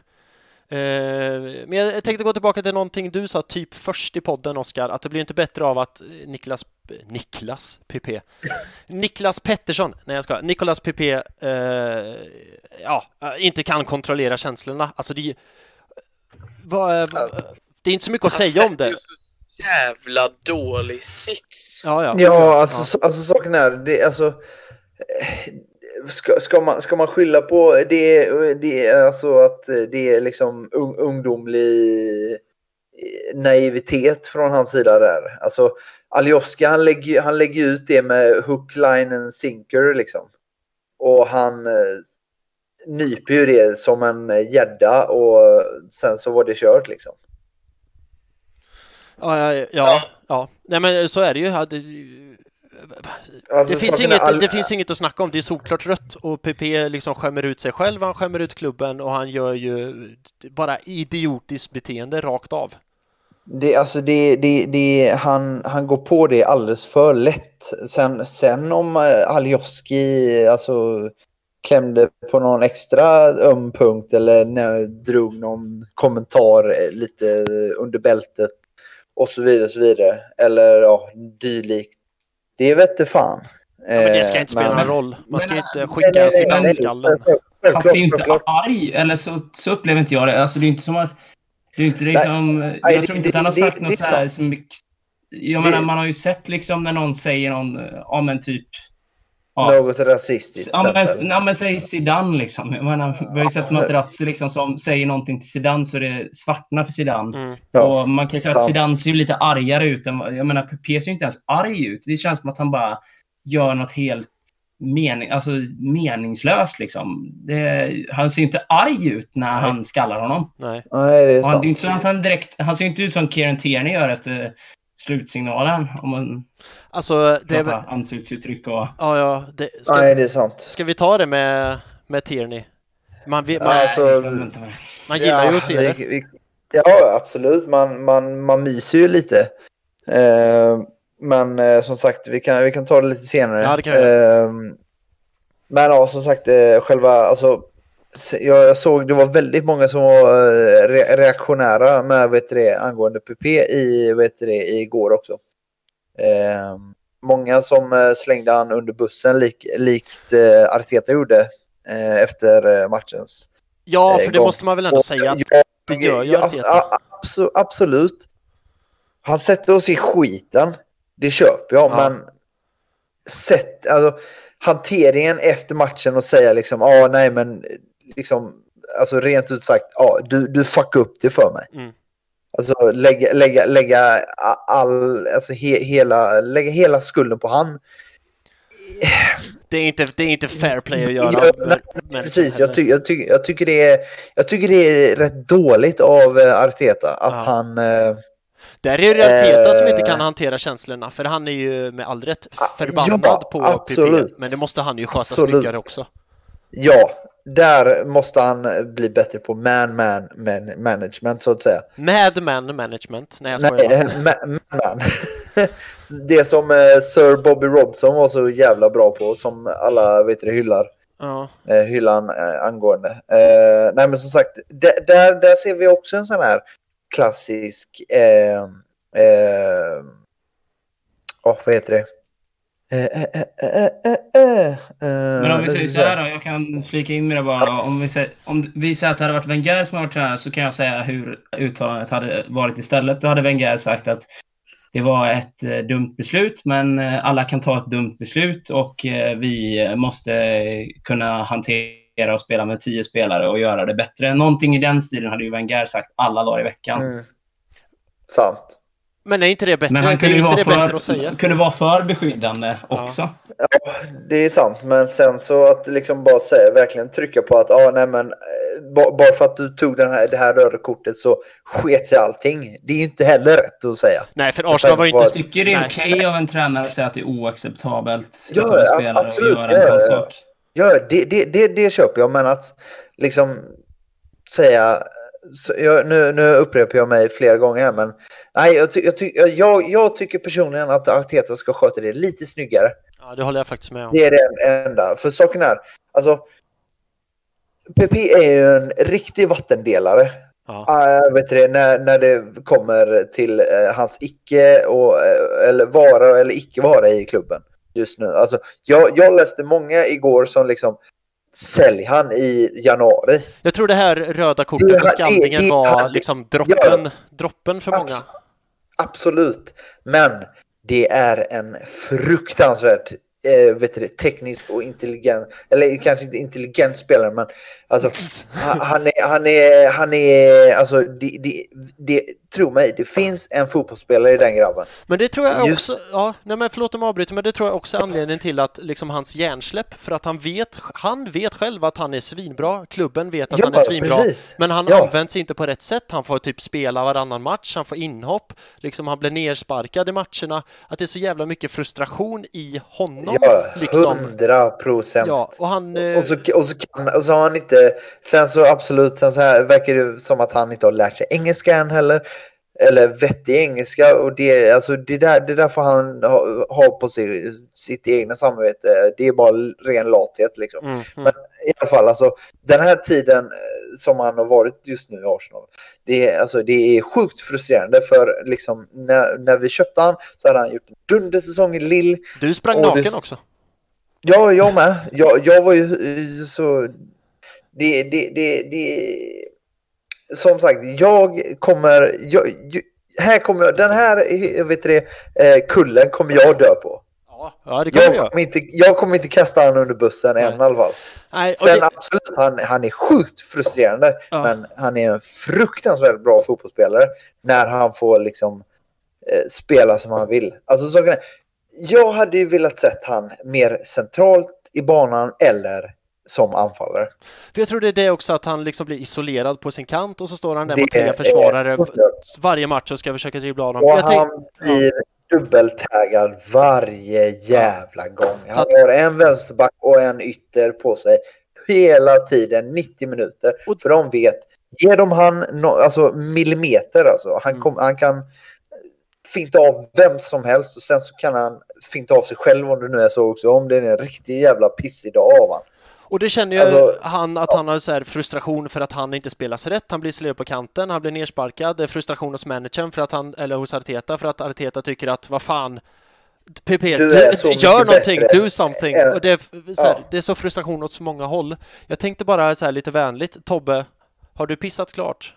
[SPEAKER 1] Men jag tänkte gå tillbaka till någonting du sa typ först i podden, Oskar, att det blir inte bättre av att Niklas Niklas P P Niklas Pettersson, nej jag ska Nicolas P P eh, ja, inte kan kontrollera känslorna. Alltså det, vad, det är inte så mycket att säga om det.
[SPEAKER 3] jävla dålig sits.
[SPEAKER 4] Ja, ja. ja alltså, ja. Så, alltså saken är, det, alltså, ska, ska, man, ska man skylla på det, det alltså att det är liksom un, ungdomlig naivitet från hans sida där. Alltså, Alioski, han lägger, han lägger ut det med hook, line and sinker liksom. Och han nyper ju det som en gädda och sen så var det kört liksom.
[SPEAKER 1] Ja, ja, ja, ja. Nej, men så är det ju. Det, alltså, det, finns inget, all... det finns inget att snacka om. Det är såklart rött och P P liksom skämmer ut sig själv, han skämmer ut klubben och han gör ju bara idiotiskt beteende rakt av.
[SPEAKER 4] Det, alltså det, det, det, han, han går på det alldeles för lätt. Sen, sen om Alioski alltså klämde på någon extra öm punkt eller när, drog någon kommentar lite under bältet och så vidare, så vidare. Eller ja, dylikt. Det vet inte fan.
[SPEAKER 1] Ja, men det ska inte spela någon roll. Man ska men, inte skicka Zidane-skallen.
[SPEAKER 2] Han ser inte arg, eller så, så upplever inte jag det. Alltså det är inte som att det är inte liksom, nej, jag tror inte att han har sagt det, något det, så här som, jag det, menar, man har ju sett liksom när någon säger någon, ja men typ
[SPEAKER 4] ja, något rasistiskt.
[SPEAKER 2] Ja men, ja, men säg Zidane liksom. Jag menar, vi har ju sett Materazzi liksom som säger någonting till Zidane så det svartnar för Zidane. Mm. Ja, och man kan ju säga att Zidane ser ju lite argare ut än, jag menar, P ser ju inte ens arg ut. Det känns som att han bara gör något helt mening, alltså meningslöst liksom. Det, han ser inte arg ut när Nej. han skallar honom.
[SPEAKER 1] Nej,
[SPEAKER 4] Nej det är sant.
[SPEAKER 2] Han, det är inte så att han direkt, han ser inte ut som Kieran Tierney gör efter slutsignalen om man
[SPEAKER 1] alltså det är
[SPEAKER 2] ansiktsuttryck och
[SPEAKER 1] ja ja det ska,
[SPEAKER 4] Nej, det är sant.
[SPEAKER 1] Ska vi ta det med med Tierney? Man man,
[SPEAKER 4] alltså,
[SPEAKER 1] man gillar
[SPEAKER 4] ja,
[SPEAKER 1] ju att se det.
[SPEAKER 4] Vi, vi, ja, absolut. Man man man myser ju lite. Uh, men uh, som sagt, vi kan vi kan ta det lite senare.
[SPEAKER 1] Ja, det kan vi. Uh,
[SPEAKER 4] men ja, som sagt, uh, själva alltså jag såg det var väldigt många som var re- reaktionära med vet du det, angående P P i vet du det, igår också. Eh, många som slängde han under bussen lik, likt eh, Arteta gjorde eh, efter eh, matchens.
[SPEAKER 1] Ja, för det gång. Måste man väl ändå och, säga att ja, det gör ju Arteta.
[SPEAKER 4] Ja, abso- absolut. Han sätter oss i skiten. Det köper jag, ja. Men sätt, alltså hanteringen efter matchen och säga liksom, ja ah, nej men liksom, alltså rent ut sagt, ja, du, du fuck upp det för mig. Mm. Alltså lägga, lägga, lägga all, alltså he, hela, lägga hela skulden på han.
[SPEAKER 1] Det är inte, det är inte fair play att göra.
[SPEAKER 4] Ja, nej, men, precis, jag, ty, jag, ty, jag, tycker det är, jag tycker det är rätt dåligt av Arteta att ja. han... Eh,
[SPEAKER 1] Där är ju Arteta äh, som inte kan hantera känslorna, för han är ju med all rätt förbannad ja, på absolut. P P, men det måste han ju sköta absolut. Snyggare också.
[SPEAKER 4] Ja, där måste han bli bättre på man man, man management så att säga.
[SPEAKER 1] Mad man management. Nej, jag skojar.
[SPEAKER 4] Nej, man, man. Det som eh, Sir Bobby Robson var så jävla bra på, som alla vet det hyllar.
[SPEAKER 1] Ja.
[SPEAKER 4] Eh, hyllan eh, angående. Eh, nej men som sagt, d- där, där ser vi också en sån här klassisk eh, eh, oh, vad heter det? Eh, eh, eh, eh, eh, eh,
[SPEAKER 2] Men om vi säger så här då, jag kan flika in med det bara. Om vi säger, om vi säger att det hade varit Wenger som har varit tränare, så kan jag säga hur uttalandet hade varit istället. Då hade Wenger sagt att det var ett eh, dumt beslut, men eh, alla kan ta ett dumt beslut och eh, vi måste kunna hantera och spela med tio spelare och göra det bättre. Någonting i den stilen hade ju Wenger sagt alla dagar i veckan.
[SPEAKER 4] Mm. Sant.
[SPEAKER 1] Men är inte det bättre? Men han kunde, inte det för, bättre att säga?
[SPEAKER 2] Kunde vara för beskyddande också.
[SPEAKER 4] Ja, det är sant. Men sen så att liksom bara säga, verkligen trycka på att ah, nej, men, bara för att du tog den här, det här röda kortet så sket sig allting. Det är ju inte heller rätt att säga.
[SPEAKER 1] Nej, för Arsenal var ju inte...
[SPEAKER 2] Jag tycker det är okej okay av en tränare att säga att det är oacceptabelt
[SPEAKER 4] ja,
[SPEAKER 2] att en spelare
[SPEAKER 4] absolut,
[SPEAKER 2] och göra en sån sak.
[SPEAKER 4] Ja, det, det, det, det köper jag. Men att liksom säga... Så jag, nu, nu upprepar jag mig flera gånger här, men nej, jag, ty, jag, ty, jag, jag tycker personligen att Arteta ska sköta det lite snyggare.
[SPEAKER 1] Ja, det håller jag faktiskt med om.
[SPEAKER 4] Det är det enda. För saken är, alltså P P är ju en riktig vattendelare. Ja. Uh, vet du, när, när det kommer till uh, hans icke och, uh, eller vara eller icke vara i klubben just nu. Alltså, jag, jag läste många igår som liksom sälj han i januari.
[SPEAKER 1] Jag tror det här röda kortet och skallningen det, det, var liksom droppen, ja, droppen för många.
[SPEAKER 4] Absolut. Men det är en fruktansvärt eh, vet du, teknisk och intelligent, eller kanske inte intelligent spelare, men alltså han, han är han är han är alltså det, det, det tro mig, det finns en fotbollsspelare i den grabben.
[SPEAKER 1] Men det tror jag
[SPEAKER 4] Just...
[SPEAKER 1] också, ja, nej men förlåt om jag avbryter, men det tror jag också är anledningen till att liksom hans hjärnsläpp, för att han vet, han vet själv att han är svinbra, klubben vet att
[SPEAKER 4] ja,
[SPEAKER 1] han är svinbra,
[SPEAKER 4] precis.
[SPEAKER 1] men han
[SPEAKER 4] ja.
[SPEAKER 1] används inte på rätt sätt, han får typ spela varannan match, han får inhopp, liksom han blir nersparkad i matcherna, att det är så jävla mycket frustration i honom.
[SPEAKER 4] Ja,
[SPEAKER 1] liksom.
[SPEAKER 4] hundra procent.
[SPEAKER 1] Ja, och han...
[SPEAKER 4] Och, och, så, och, så kan, och så har han inte, sen så absolut, sen så här verkar det som att han inte har lärt sig engelska än heller. Eller vettig engelska, och det, alltså det, där, det där får han ha, ha på sig, sitt egna samvete. Det är bara ren lathet liksom. Mm, mm. Men i alla fall, alltså, den här tiden som han har varit just nu i Arsenal, det är, alltså, det är sjukt frustrerande, för liksom, när, när vi köpte han så hade han gjort en dundersäsong i Lille.
[SPEAKER 1] Du sprang naken det, också.
[SPEAKER 4] Ja, jag med. Jag, jag var ju så... Det, det, det, det som sagt, jag kommer jag, här kommer jag, den här vet du det, kullen kommer jag dö på.
[SPEAKER 1] Ja, det kommer jag.
[SPEAKER 4] Jag kommer inte, jag kommer inte kasta han under bussen än i alla fall.
[SPEAKER 1] Nej,
[SPEAKER 4] Sen
[SPEAKER 1] det...
[SPEAKER 4] absolut, han, han är sjukt frustrerande, ja. Men han är en fruktansvärt bra fotbollsspelare när han får liksom eh, spela som han vill. Alltså så kan jag, jag hade ju velat sett han mer centralt i banan eller som anfallare.
[SPEAKER 1] För jag tror det är det också, att han liksom blir isolerad på sin kant och så står han där mot tre försvarare varje match och ska försöka dribbla av dem.
[SPEAKER 4] Och
[SPEAKER 1] jag
[SPEAKER 4] han
[SPEAKER 1] tänk...
[SPEAKER 4] blir dubbeltaggad varje jävla gång. Han att... har en vänsterback och en ytter på sig hela tiden, nittio minuter. Och... För de vet, ger de han no... alltså millimeter, alltså. Han, kom... mm. han kan finta av vem som helst och sen så kan han finta av sig själv, om det nu är så också, om det är en riktig jävla pissig dag av han.
[SPEAKER 1] Och det känner ju alltså, han att ja. han har så här frustration för att han inte spelas rätt. Han blir slöv på kanten, han blir nersparkad. Det är frustration hos managern för att han, eller hos Arteta, för att Arteta tycker att vad fan, P P, du, du, gör någonting, bättre. do something. Och det är, så här, ja. det är så frustration åt så många håll. Jag tänkte bara så här lite vänligt, Tobbe, har du pissat klart?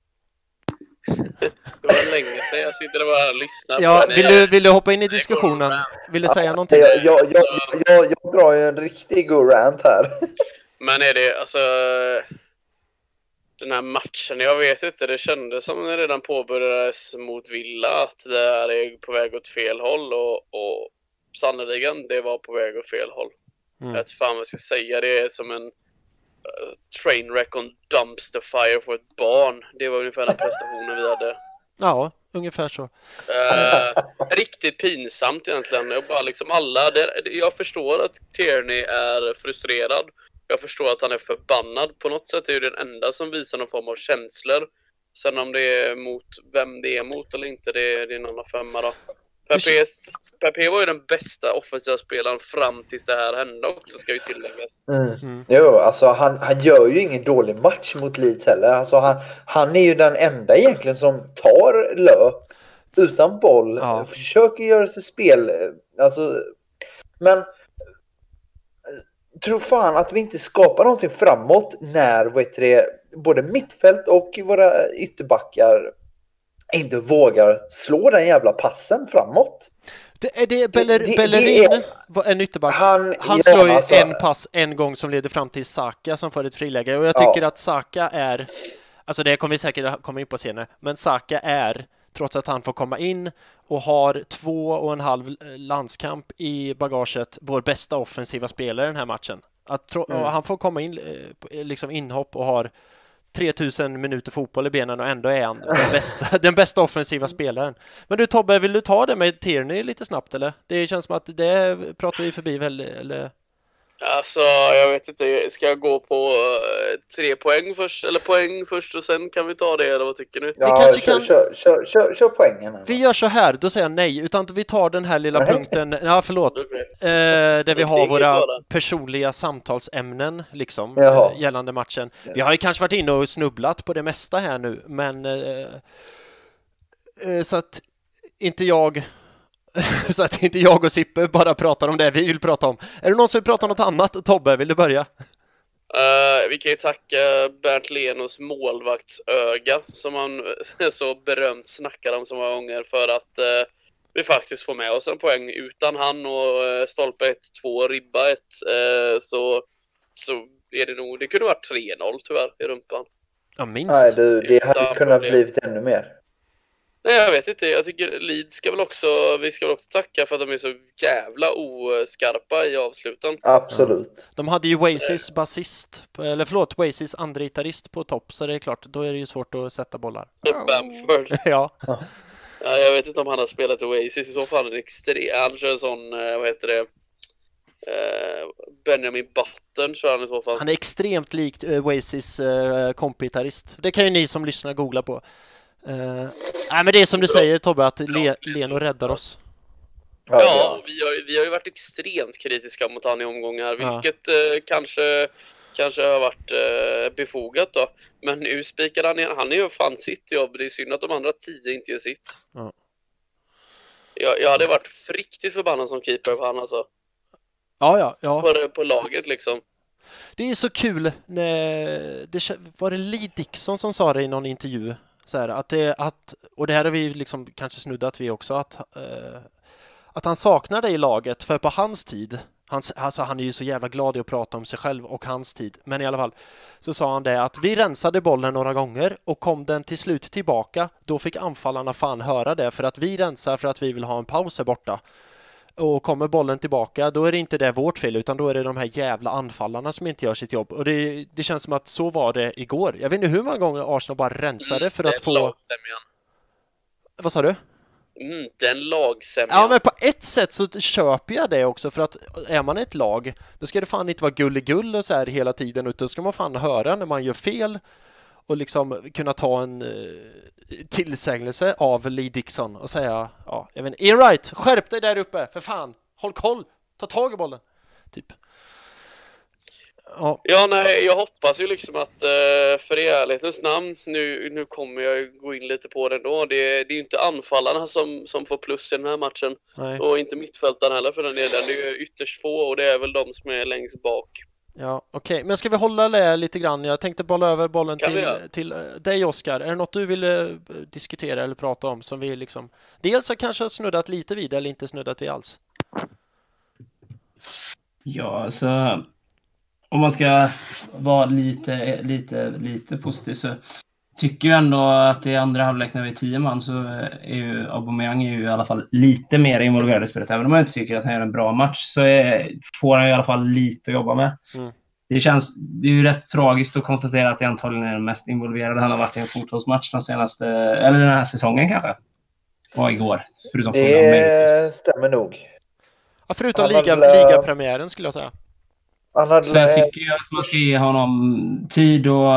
[SPEAKER 3] Det var länge sedan jag sitter och bara lyssnar.
[SPEAKER 1] Ja, vill du, vill du hoppa in i diskussionen? Vill du säga någonting?
[SPEAKER 4] Jag, jag, jag, jag, jag drar ju en riktig go rant här.
[SPEAKER 3] Men är det, alltså, den här matchen, jag vet inte, det kändes som det redan påbörjades mot Villa att det här är på väg åt fel håll, och, och sannoliken det var på väg åt fel håll. Mm. Jag vet fan vad jag ska säga, det är som en Uh, trainwreck on dumpster fire för ett barn. Det var ungefär den prestationen vi hade.
[SPEAKER 1] Ja, ungefär så.
[SPEAKER 3] Uh, riktigt pinsamt egentligen. Jag, bara liksom alla, det, jag förstår att Tierney är frustrerad. Jag förstår att han är förbannad. På något sätt är ju den enda som visar någon form av känslor. Sen om det är mot vem det är mot eller inte, det är, det är en annan femma då. Pepe var ju den bästa offensiva spelaren fram tills det här hände också, ska ju tilläggas.
[SPEAKER 4] Mm. Mm. Jo, alltså han, han gör ju ingen dålig match mot Leeds heller. Alltså han, han är ju den enda egentligen som tar löp utan boll. Ja. Försöker göra sig spel. Alltså, men tror fan att vi inte skapar någonting framåt när vet det, både mittfält och våra ytterbackar inte vågar slå den jävla passen framåt.
[SPEAKER 1] Det är det Beller, det, Bellerin det är, en ytterback. Han, han ja, slår ju alltså, en pass en gång som leder fram till Saka som får ett friläge, och jag tycker ja. att Saka är, alltså det kommer vi säkert komma in på senare, men Saka är, trots att han får komma in och har två och en halv landskamp i bagaget, vår bästa offensiva spelare den här matchen. Att tro, mm. han får komma in liksom inhopp och har tre tusen minuter fotboll i benen och ändå är han den bästa, den bästa offensiva spelaren. Men du Tobbe, vill du ta det med Tierney lite snabbt eller? Det känns som att det pratar vi förbi väl, eller?
[SPEAKER 3] Alltså, jag vet inte, ska jag gå på uh, tre poäng först, eller poäng först och sen kan vi ta det, eller vad tycker ni?
[SPEAKER 4] Ja,
[SPEAKER 1] vi kanske
[SPEAKER 4] kör,
[SPEAKER 1] kan...
[SPEAKER 4] kör, kör, kör, kör poängen.
[SPEAKER 1] Vi gör så här, då säger jag nej, utan vi tar den här lilla nej. punkten, ja förlåt, okay. eh, där vi har våra personliga samtalsämnen liksom, eh, gällande matchen. Vi har ju kanske varit inne och snubblat på det mesta här nu, men eh, eh, så att inte jag... så att inte jag och Sippe bara pratar om det vi vill prata om. Är det någon som vill prata om något annat? Tobbe, vill du börja?
[SPEAKER 3] Uh, vi kan ju tacka Bernt Lenos målvaktsöga som han så berömt snackar om så många gånger för att uh, vi faktiskt får med oss en poäng utan han och uh, stolpe ett, två, ribba ett uh, så, så är det nog, det kunde vara tre noll tyvärr i rumpan.
[SPEAKER 1] Ja, minst.
[SPEAKER 4] Nej, du, det hade
[SPEAKER 3] Utan
[SPEAKER 4] kunnat
[SPEAKER 3] problem.
[SPEAKER 4] blivit ännu mer.
[SPEAKER 3] Nej, jag vet inte. Jag tycker Leeds ska väl också, vi ska väl också tacka för att de är så jävla oskarpa i avsluten.
[SPEAKER 4] Absolut.
[SPEAKER 1] Ja. De hade ju Oasis basist, eller förlåt, Oasis andra gitarrist på topp, så det är klart, då är det ju svårt att sätta bollar.
[SPEAKER 3] Bamford.
[SPEAKER 1] Ja.
[SPEAKER 3] Ja, jag vet inte om han har spelat Oasis, i så fall en extrem, han kör en sån, vad heter det, uh, Benjamin Button kör han i så fall.
[SPEAKER 1] Han är extremt likt uh, Oasis uh, kompgitarrist. Det kan ju ni som lyssnar googla på. Uh, nej, men det är som du säger, Tobbe, att Le- Leno räddar oss.
[SPEAKER 3] Ja, ja. Vi, har, vi har ju varit extremt kritiska mot han i omgångar, vilket ja. uh, kanske, kanske har varit uh, befogat då. Men nu spikar han igen. Han är ju fan sitt jobb. Det är synd att de andra tio inte gör sitt.
[SPEAKER 1] Ja.
[SPEAKER 3] Jag, jag hade varit riktigt förbannad som keeper på han alltså.
[SPEAKER 1] Ja, ja, ja.
[SPEAKER 3] På, på laget liksom.
[SPEAKER 1] Det är så kul när det var det Lee Dixon som sa det i någon intervju. Så här, att det, att, och det här har vi liksom kanske snuddat vi också, att, eh, att han saknar det i laget, för på hans tid, hans, alltså han är ju så jävla glad i att prata om sig själv och hans tid, men i alla fall så sa han det att vi rensade bollen några gånger och kom den till slut tillbaka, då fick anfallarna fan höra det, för att vi rensar för att vi vill ha en paus här borta. Och kommer bollen tillbaka, då är det inte det vårt fel, utan då är det de här jävla anfallarna som inte gör sitt jobb. Och det, det känns som att så var det igår. Jag vet inte hur många gånger Arsenal bara rensade för att få...
[SPEAKER 3] Lagsämjan.
[SPEAKER 1] Vad sa du?
[SPEAKER 3] Mm, den lagsämjan.
[SPEAKER 1] Ja, men på ett sätt så köper jag det också, för att är man ett lag, då ska det fan inte vara gulligull och så här hela tiden, utan då ska man fan höra när man gör fel och liksom kunna ta en uh, tillsägelse av Lee Dixon och säga, ja, jag vet inte, Ian Wright, skärp dig där uppe, för fan, håll koll, ta tag i bollen, typ.
[SPEAKER 3] Ja, ja nej, jag hoppas ju liksom att uh, för i ärlighetens namn, nu, nu kommer jag gå in lite på det ändå, det, det är ju inte anfallarna som, som får plus i den här matchen,
[SPEAKER 1] nej.
[SPEAKER 3] Och inte mittfältarna heller för den delen, det är ju ytterst få och det är väl de som är längst bak.
[SPEAKER 1] Ja, okej. Okay. Men ska vi hålla det lite grann? Jag tänkte bolla över bollen till, till dig, Oskar. Är det något du vill diskutera eller prata om som vi liksom... Dels har kanske snuddat lite vid eller inte snuddat vid alls?
[SPEAKER 2] Ja, alltså... Om man ska vara lite, lite, lite positiv så tycker jag ändå att i andra halvlek när vi är tio man så är ju Aubameyang är ju i alla fall lite mer involverad i spelet. Även om jag inte tycker att han gör en bra match så är, får han i alla fall lite att jobba med. Mm. Det känns, det är ju rätt tragiskt att konstatera att det antagligen är den mest involverade han har varit i en fotbollsmatch den senaste, eller den här säsongen kanske. Och igår, förutom
[SPEAKER 4] det stämmer nog.
[SPEAKER 1] Ja, förutom liga, ligapremiären skulle jag säga.
[SPEAKER 2] Så jag tycker ju att man ska ge honom tid och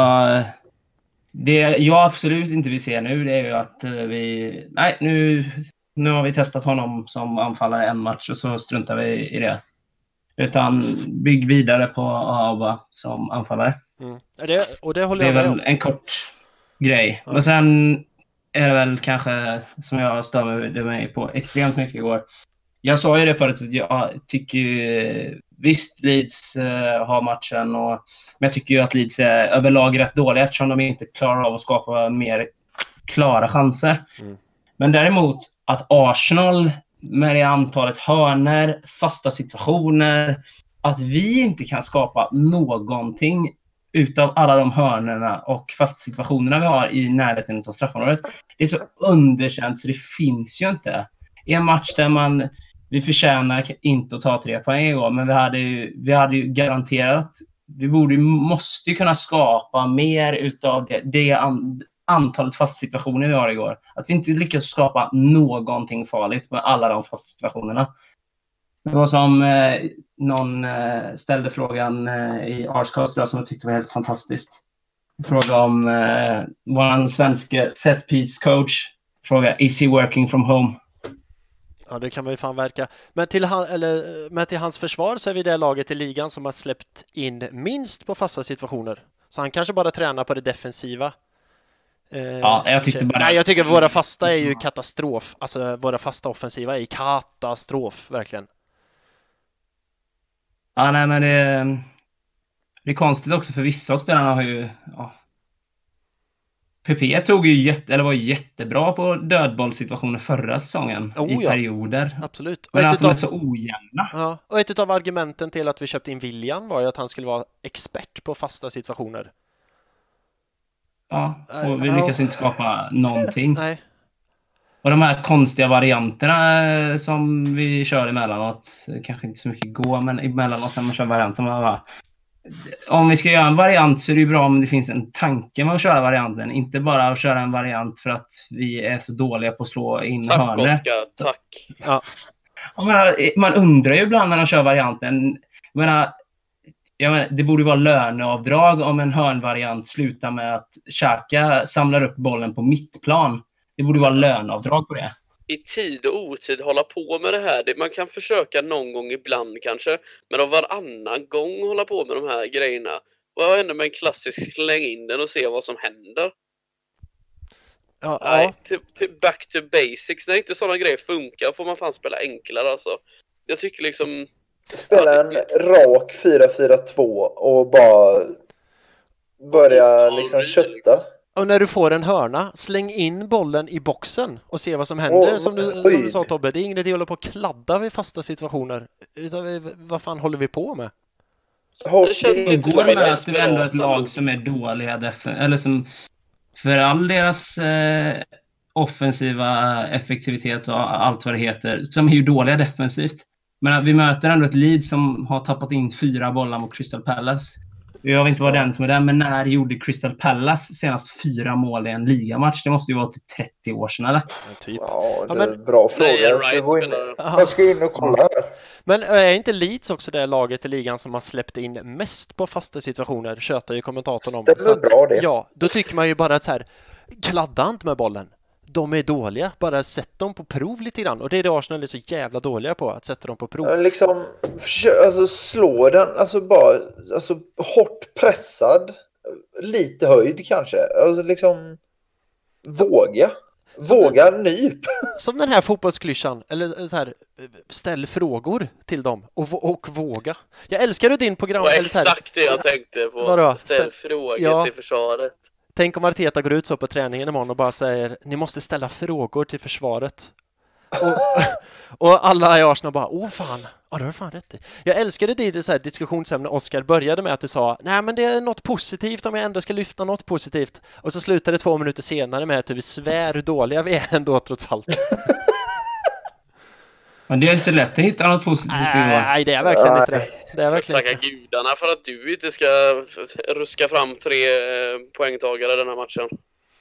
[SPEAKER 2] det jag absolut inte vill se nu det är ju att vi, nej nu, nu har vi testat honom som anfallare en match och så struntar vi i det. Utan bygg vidare på Auba som anfallare.
[SPEAKER 1] Mm. Är det, och det håller
[SPEAKER 2] det är
[SPEAKER 1] jag med
[SPEAKER 2] väl
[SPEAKER 1] om.
[SPEAKER 2] En kort grej.
[SPEAKER 1] Ja.
[SPEAKER 2] Men sen är det väl kanske som jag stör mig på extremt mycket igår. Jag sa ju det förut att jag tycker visst Leeds uh, har matchen och, men jag tycker ju att Leeds är överlag rätt dåliga eftersom de inte klarar av att skapa mer klara chanser. Mm. Men däremot att Arsenal med det antalet hörner, fasta situationer, att vi inte kan skapa någonting utav alla de hörnerna och fasta situationerna vi har i närheten av straffområdet. Det är så underkänt så det finns ju inte. I en match där man, vi förtjänar inte att ta tre poäng igår, men vi hade ju, vi hade ju garanterat, vi borde, måste ju kunna skapa mer utav det, det an, antalet fasta situationer vi har igår. Att vi inte lyckas skapa någonting farligt med alla de fasta situationerna. Det var som eh, någon eh, ställde frågan eh, i Arscast som jag tyckte var helt fantastiskt. Fråga om eh, vår svenska set piece coach. Fråga, is he working from home?
[SPEAKER 1] Ja, det kan man ju fan verka. Men till, han, eller, men till hans försvar så är vi det laget i ligan som har släppt in minst på fasta situationer. Så han kanske bara tränar på det defensiva. Eh,
[SPEAKER 2] ja, jag tyckte bara...
[SPEAKER 1] Nej, jag tycker att våra fasta är ju katastrof. Alltså, våra fasta offensiva är katastrof, verkligen.
[SPEAKER 2] Ja, nej, men det... Det är konstigt också för vissa av spelarna har ju... Ja. P P tog ju jätte, eller var jättebra på dödbollsituationer förra säsongen oh, i ja. perioder.
[SPEAKER 1] Absolut.
[SPEAKER 2] Och men att de är så ojämna.
[SPEAKER 1] Ja. Och ett av argumenten till att vi köpte in William var ju att han skulle vara expert på fasta situationer.
[SPEAKER 2] Ja, och vi lyckas ja. inte skapa någonting.
[SPEAKER 1] Nej.
[SPEAKER 2] Och de här konstiga varianterna som vi kör emellanåt, kanske inte så mycket gå, men emellanåt när man kör varianter, man bara, om vi ska göra en variant så är det ju bra om det finns en tanke med att köra varianten, inte bara att köra en variant för att vi är så dåliga på att slå in
[SPEAKER 3] tack,
[SPEAKER 2] hörner.
[SPEAKER 3] Oskar, tack.
[SPEAKER 1] Ja.
[SPEAKER 2] Man, man undrar ju ibland när de kör varianten, jag menar, jag menar, det borde vara löneavdrag om en hörnvariant slutar med att Xhaka samlar upp bollen på mittplan. Det borde vara löneavdrag på det.
[SPEAKER 3] I tid och otid hålla på med det här. Man kan försöka någon gång ibland kanske. Men av varannan gång hålla på med de här grejerna. Vad händer med en klassisk släng in den och se vad som händer?
[SPEAKER 1] Ja,
[SPEAKER 3] Nej,
[SPEAKER 1] ja.
[SPEAKER 3] till, till back to basics. När inte sådana grejer funkar får man fan spela enklare alltså. Jag tycker liksom...
[SPEAKER 4] Spela en rak fyra fyra två och bara börja liksom kötta.
[SPEAKER 1] Och när du får en hörna, släng in bollen i boxen och se vad som händer. Oh, som, du, som du sa Tobbe, det är ingen idé att hålla på och kladda vid fasta situationer. Utan, vad fan håller vi på med?
[SPEAKER 3] Det känns
[SPEAKER 2] det
[SPEAKER 3] inte
[SPEAKER 2] går med att det är ändå ett lag som är dåliga defen- eller som för all deras eh, offensiva effektivitet och allt vad det heter, som är ju dåliga defensivt. Men vi möter ändå ett Leeds som har tappat in fyra bollar mot Crystal Palace. Jag vet inte vad den som är den, men när gjorde Crystal Palace senast fyra mål i en ligamatch? Det måste ju vara typ trettio år sedan, eller?
[SPEAKER 1] Ja, typ.
[SPEAKER 4] Ja, det är
[SPEAKER 1] ja, men...
[SPEAKER 4] bra fråga.
[SPEAKER 3] Nej, right,
[SPEAKER 4] jag, in... jag ska in och kolla här.
[SPEAKER 1] Men är inte Leeds också det laget i ligan som har släppt in mest på fasta situationer? Tjötar ju kommentatorn om.
[SPEAKER 4] Det är att, bra det.
[SPEAKER 1] Ja, då tycker man ju bara att så här, kladda inte med bollen. De är dåliga, bara sätt dem på prov lite grann. Och det är det Arsenal är så jävla dåliga på, att sätta dem på prov.
[SPEAKER 4] Ja, liksom, alltså slå den, alltså bara, alltså hårt pressad, lite höjd kanske. Alltså liksom, våga. Våga den, nyp.
[SPEAKER 1] Som den här fotbollsklyschan, eller så här, ställ frågor till dem och, och våga. Jag älskar din program.
[SPEAKER 3] Det var
[SPEAKER 1] eller så här,
[SPEAKER 3] exakt det jag tänkte på.
[SPEAKER 1] Vadå?
[SPEAKER 3] Ställ, ställ frågor ja. till försvaret.
[SPEAKER 1] Tänk om Arteta går ut så på träningen imorgon och bara säger ni måste ställa frågor till försvaret. Och, och alla i Arsenal bara, åh fan, ja, det har fan rätt i. Jag älskade det så här diskussionsämne Oskar började med att du sa, nej men det är något positivt om jag ändå ska lyfta något positivt. Och så slutade det två minuter senare med att vi svär hur dåliga vi är ändå trots allt.
[SPEAKER 2] Men det är inte så lätt att hitta något positivt i år.
[SPEAKER 1] Nej, det är verkligen inte det. Det är verkligen
[SPEAKER 3] Tacka
[SPEAKER 1] inte.
[SPEAKER 3] gudarna för att du inte ska ruska fram tre poängtagare den här matchen.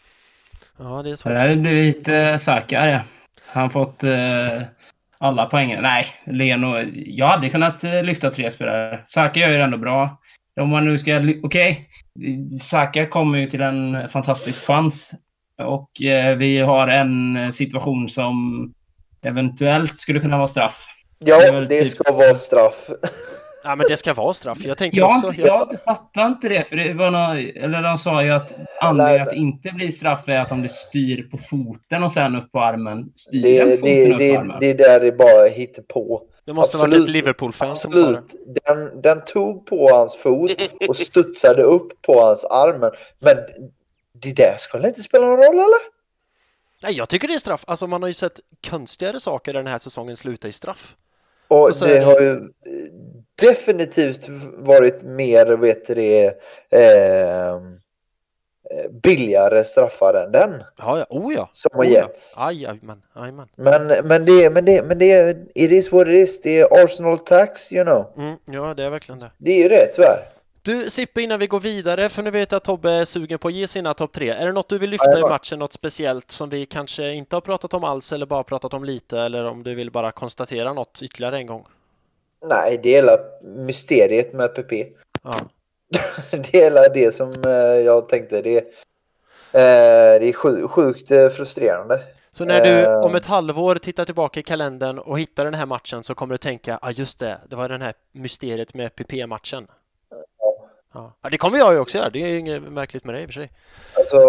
[SPEAKER 1] Ja, det är så.
[SPEAKER 2] Det är lite Saka, ja. Han fått eh, alla poängen. Nej, Leno, jag hade kunnat eh, lyfta tre spelare. Saka gör ju det ändå bra. Om man nu ska, okej, okay. Saka kommer ju till en fantastisk chans. Och eh, vi har en situation som eventuellt skulle kunna vara straff.
[SPEAKER 4] Ja, det, det typ... ska vara straff.
[SPEAKER 1] Ja, men det ska vara straff. Jag tänker
[SPEAKER 2] ja,
[SPEAKER 1] också... Jag...
[SPEAKER 2] Jag fattar inte det. För det var någon, eller de sa ju att anledningen att det inte blir straff är att om det styr på foten och sen upp på armen. Styr
[SPEAKER 4] det,
[SPEAKER 2] den foten
[SPEAKER 4] det,
[SPEAKER 2] upp
[SPEAKER 4] det,
[SPEAKER 2] på armen.
[SPEAKER 4] Det där är bara hittepå.
[SPEAKER 1] Det måste ha varit ett Liverpool-fan som sa det.
[SPEAKER 4] Den, den tog på hans fot och studsade upp på hans armen. Men det där skulle inte spela någon roll, eller?
[SPEAKER 1] Nej, jag tycker det är straff. Alltså man har ju sett konstigare saker den här säsongen sluta i straff.
[SPEAKER 4] Och, och det, det har ju definitivt varit mer, vet det, eh, billigare straffar än den.
[SPEAKER 1] Ja, ja. Oh ja.
[SPEAKER 4] Som har
[SPEAKER 1] oh
[SPEAKER 4] getts.
[SPEAKER 1] Ja. Aj, aj, man. Aj, man.
[SPEAKER 4] Men, men det, men det, men det, it is what it is. Det är Arsenal tax, you know.
[SPEAKER 1] Mm, ja, det är verkligen det.
[SPEAKER 4] Det är ju det, tyvärr.
[SPEAKER 1] Du, Sippe, innan vi går vidare, för nu vet jag att Tobbe är sugen på att ge sina topp tre. Är det något du vill lyfta i matchen, något speciellt som vi kanske inte har pratat om alls eller bara pratat om lite, eller om du vill bara konstatera något ytterligare en gång?
[SPEAKER 4] Nej, det är hela mysteriet med P P.
[SPEAKER 1] Ja.
[SPEAKER 4] Det är hela det som jag tänkte. Det är, det är sjukt, sjukt frustrerande.
[SPEAKER 1] Så när du om ett halvår tittar tillbaka i kalendern och hittar den här matchen så kommer du tänka, ja ah, just det, det var den här mysteriet med P P-matchen. Ja. Ja, det kommer jag ju också göra. Det är ju inget märkligt med det i och för sig.
[SPEAKER 4] Alltså,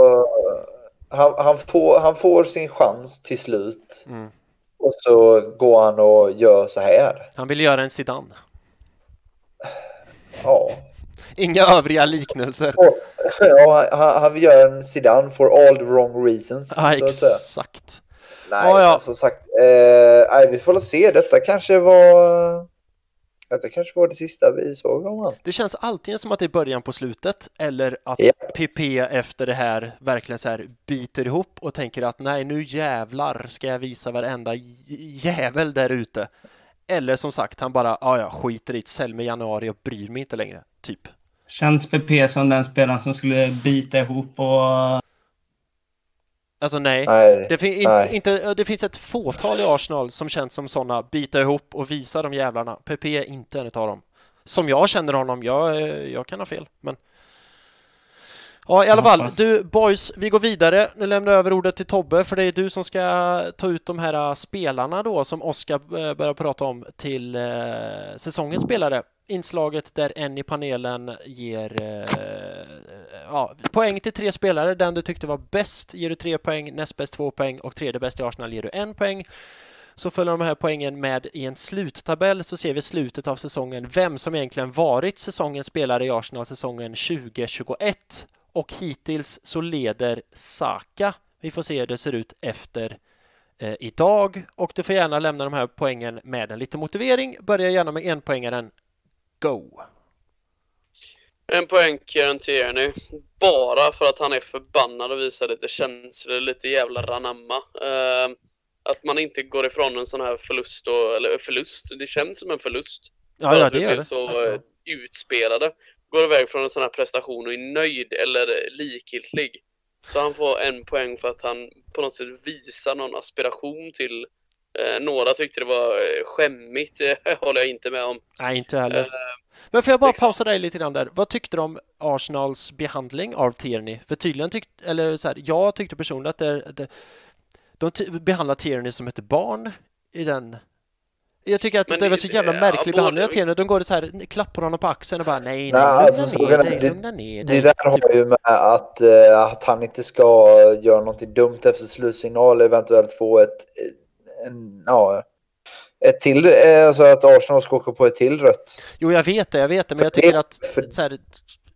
[SPEAKER 4] han, han, får, han får sin chans till slut. Mm. Och så går han och gör så här.
[SPEAKER 1] Han vill göra en Zidane.
[SPEAKER 4] Ja.
[SPEAKER 1] Inga övriga liknelser.
[SPEAKER 4] Ja, han, han vill göra en Zidane for all the wrong reasons.
[SPEAKER 1] Ja,
[SPEAKER 4] så att säga.
[SPEAKER 1] exakt.
[SPEAKER 4] Nej,
[SPEAKER 1] ja, ja.
[SPEAKER 4] men som sagt, eh, nej, vi får se. Detta kanske var detta kanske var det sista vi såg om han.
[SPEAKER 1] Det känns alltid som att det är början på slutet, eller att
[SPEAKER 4] Yep.
[SPEAKER 1] P P efter det här verkligen så här biter ihop och tänker att nej, nu jävlar ska jag visa varenda jävel där ute. Eller som sagt, han bara, ja ja, skiter i, sälj mig i januari och bryr mig inte längre, typ.
[SPEAKER 2] Känns P P som den spelaren som skulle bita ihop och...
[SPEAKER 1] Alltså nej,
[SPEAKER 4] Nej,
[SPEAKER 1] det, fin-
[SPEAKER 4] nej.
[SPEAKER 1] inte, inte, det finns ett fåtal i Arsenal som känns som sådana, bita ihop och visa de jävlarna. P P är inte en av dem. Som jag känner honom, jag, jag kan ha fel, men... Ja, i alla fall, du boys, vi går vidare. Nu lämnar jag över ordet till Tobbe, för det är du som ska ta ut de här spelarna då som Oskar börjar prata om till eh, säsongens spelare. Inslaget där en i panelen ger eh, ja, poäng till tre spelare. Den du tyckte var bäst ger du tre poäng, näst bäst två poäng och tredje bäst i Arsenal ger du en poäng. Så följer de här poängen med i en sluttabell, så ser vi slutet av säsongen vem som egentligen varit säsongens spelare i Arsenal säsongen tjugo tjugoett. Och hittills så leder Saka. Vi får se hur det ser ut efter eh, idag. Och du får gärna lämna de här poängen med en liten motivering. Börja gärna med en poängaren. Go!
[SPEAKER 3] En poäng Kieran Tierney. Bara för att han är förbannad och visar lite känslor, lite jävla ranamma. Uh, att man inte går ifrån en sån här förlust. Och, eller förlust, det känns som en förlust.
[SPEAKER 1] Ja, ja, det gör det.
[SPEAKER 3] Så uh, utspelade. Går iväg från en sån här prestation och är nöjd eller likgiltig. Så han får en poäng för att han på något sätt visar någon aspiration till eh, några tyckte det var eh, skämmigt. Det håller jag inte med om.
[SPEAKER 1] Nej, inte heller.
[SPEAKER 3] Eh,
[SPEAKER 1] Men får jag bara
[SPEAKER 3] liksom.
[SPEAKER 1] pausa dig lite grann där. Vad tyckte du om Arsenals behandling av Tierney? För tydligen tyckte, eller så här, jag tyckte personligen att det, det, de ty- behandlar Tierney som ett barn i den. Jag tycker att
[SPEAKER 3] Men
[SPEAKER 1] det, det var
[SPEAKER 3] det-
[SPEAKER 1] så jävla
[SPEAKER 3] ja,
[SPEAKER 1] märklig
[SPEAKER 3] både-
[SPEAKER 1] behandling av Tierney. De går så här, klappar honom på axeln och bara nej, nej,
[SPEAKER 4] Nej,
[SPEAKER 1] lugna
[SPEAKER 4] alltså,
[SPEAKER 1] ner
[SPEAKER 4] så-
[SPEAKER 1] dig,
[SPEAKER 4] det-
[SPEAKER 1] lugna ner
[SPEAKER 4] Det
[SPEAKER 1] dig.
[SPEAKER 4] där
[SPEAKER 1] Typ.
[SPEAKER 4] har ju med att, eh, att han inte ska göra någonting dumt efter slutsignal, eventuellt få ett, en, ja, ett till, eh, alltså att Arsenal ska åka på ett till rött.
[SPEAKER 1] Jo, jag vet det, jag vet det, men jag
[SPEAKER 4] För
[SPEAKER 1] tycker
[SPEAKER 4] det-
[SPEAKER 1] att
[SPEAKER 4] för-
[SPEAKER 1] så här,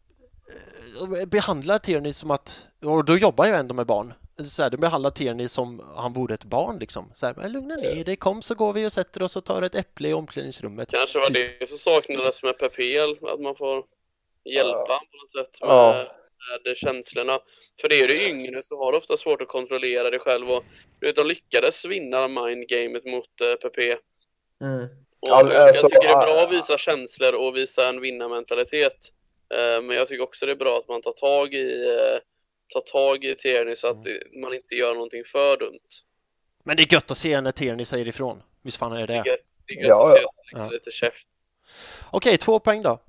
[SPEAKER 1] eh, behandlar Tierney som att, och då jobbar jag ändå med barn. Så här, de behandlar Tierney som han vore ett barn liksom. Så här, men lugna ner dig, kom så går vi och sätter oss och tar ett äpple i omklädningsrummet.
[SPEAKER 3] Kanske var
[SPEAKER 1] Typ.
[SPEAKER 3] det som saknades med Pepe, att man får hjälpa
[SPEAKER 4] Ja.
[SPEAKER 3] på något sätt med,
[SPEAKER 4] Ja.
[SPEAKER 3] med känslorna. För det är det yngre så har du ofta svårt att kontrollera det själv. Och, du vet, de lyckades vinna mindgamet mot uh, Pepe.
[SPEAKER 4] Mm.
[SPEAKER 3] Och
[SPEAKER 4] All-
[SPEAKER 3] jag,
[SPEAKER 4] alltså,
[SPEAKER 3] jag tycker det är bra
[SPEAKER 4] ah.
[SPEAKER 3] att visa känslor och visa en vinnarmentalitet. Uh, men jag tycker också det är bra att man tar tag i uh, tar tag i Tierney så att det, man inte gör någonting för dumt.
[SPEAKER 1] Men det är gött att se när Tierney säger ifrån. Visst fan är det.
[SPEAKER 3] Det är gött, det är gött
[SPEAKER 4] Ja,
[SPEAKER 3] att se
[SPEAKER 4] ja.
[SPEAKER 3] att det
[SPEAKER 1] Ja.
[SPEAKER 3] är lite käft.
[SPEAKER 1] Okej, två poäng då.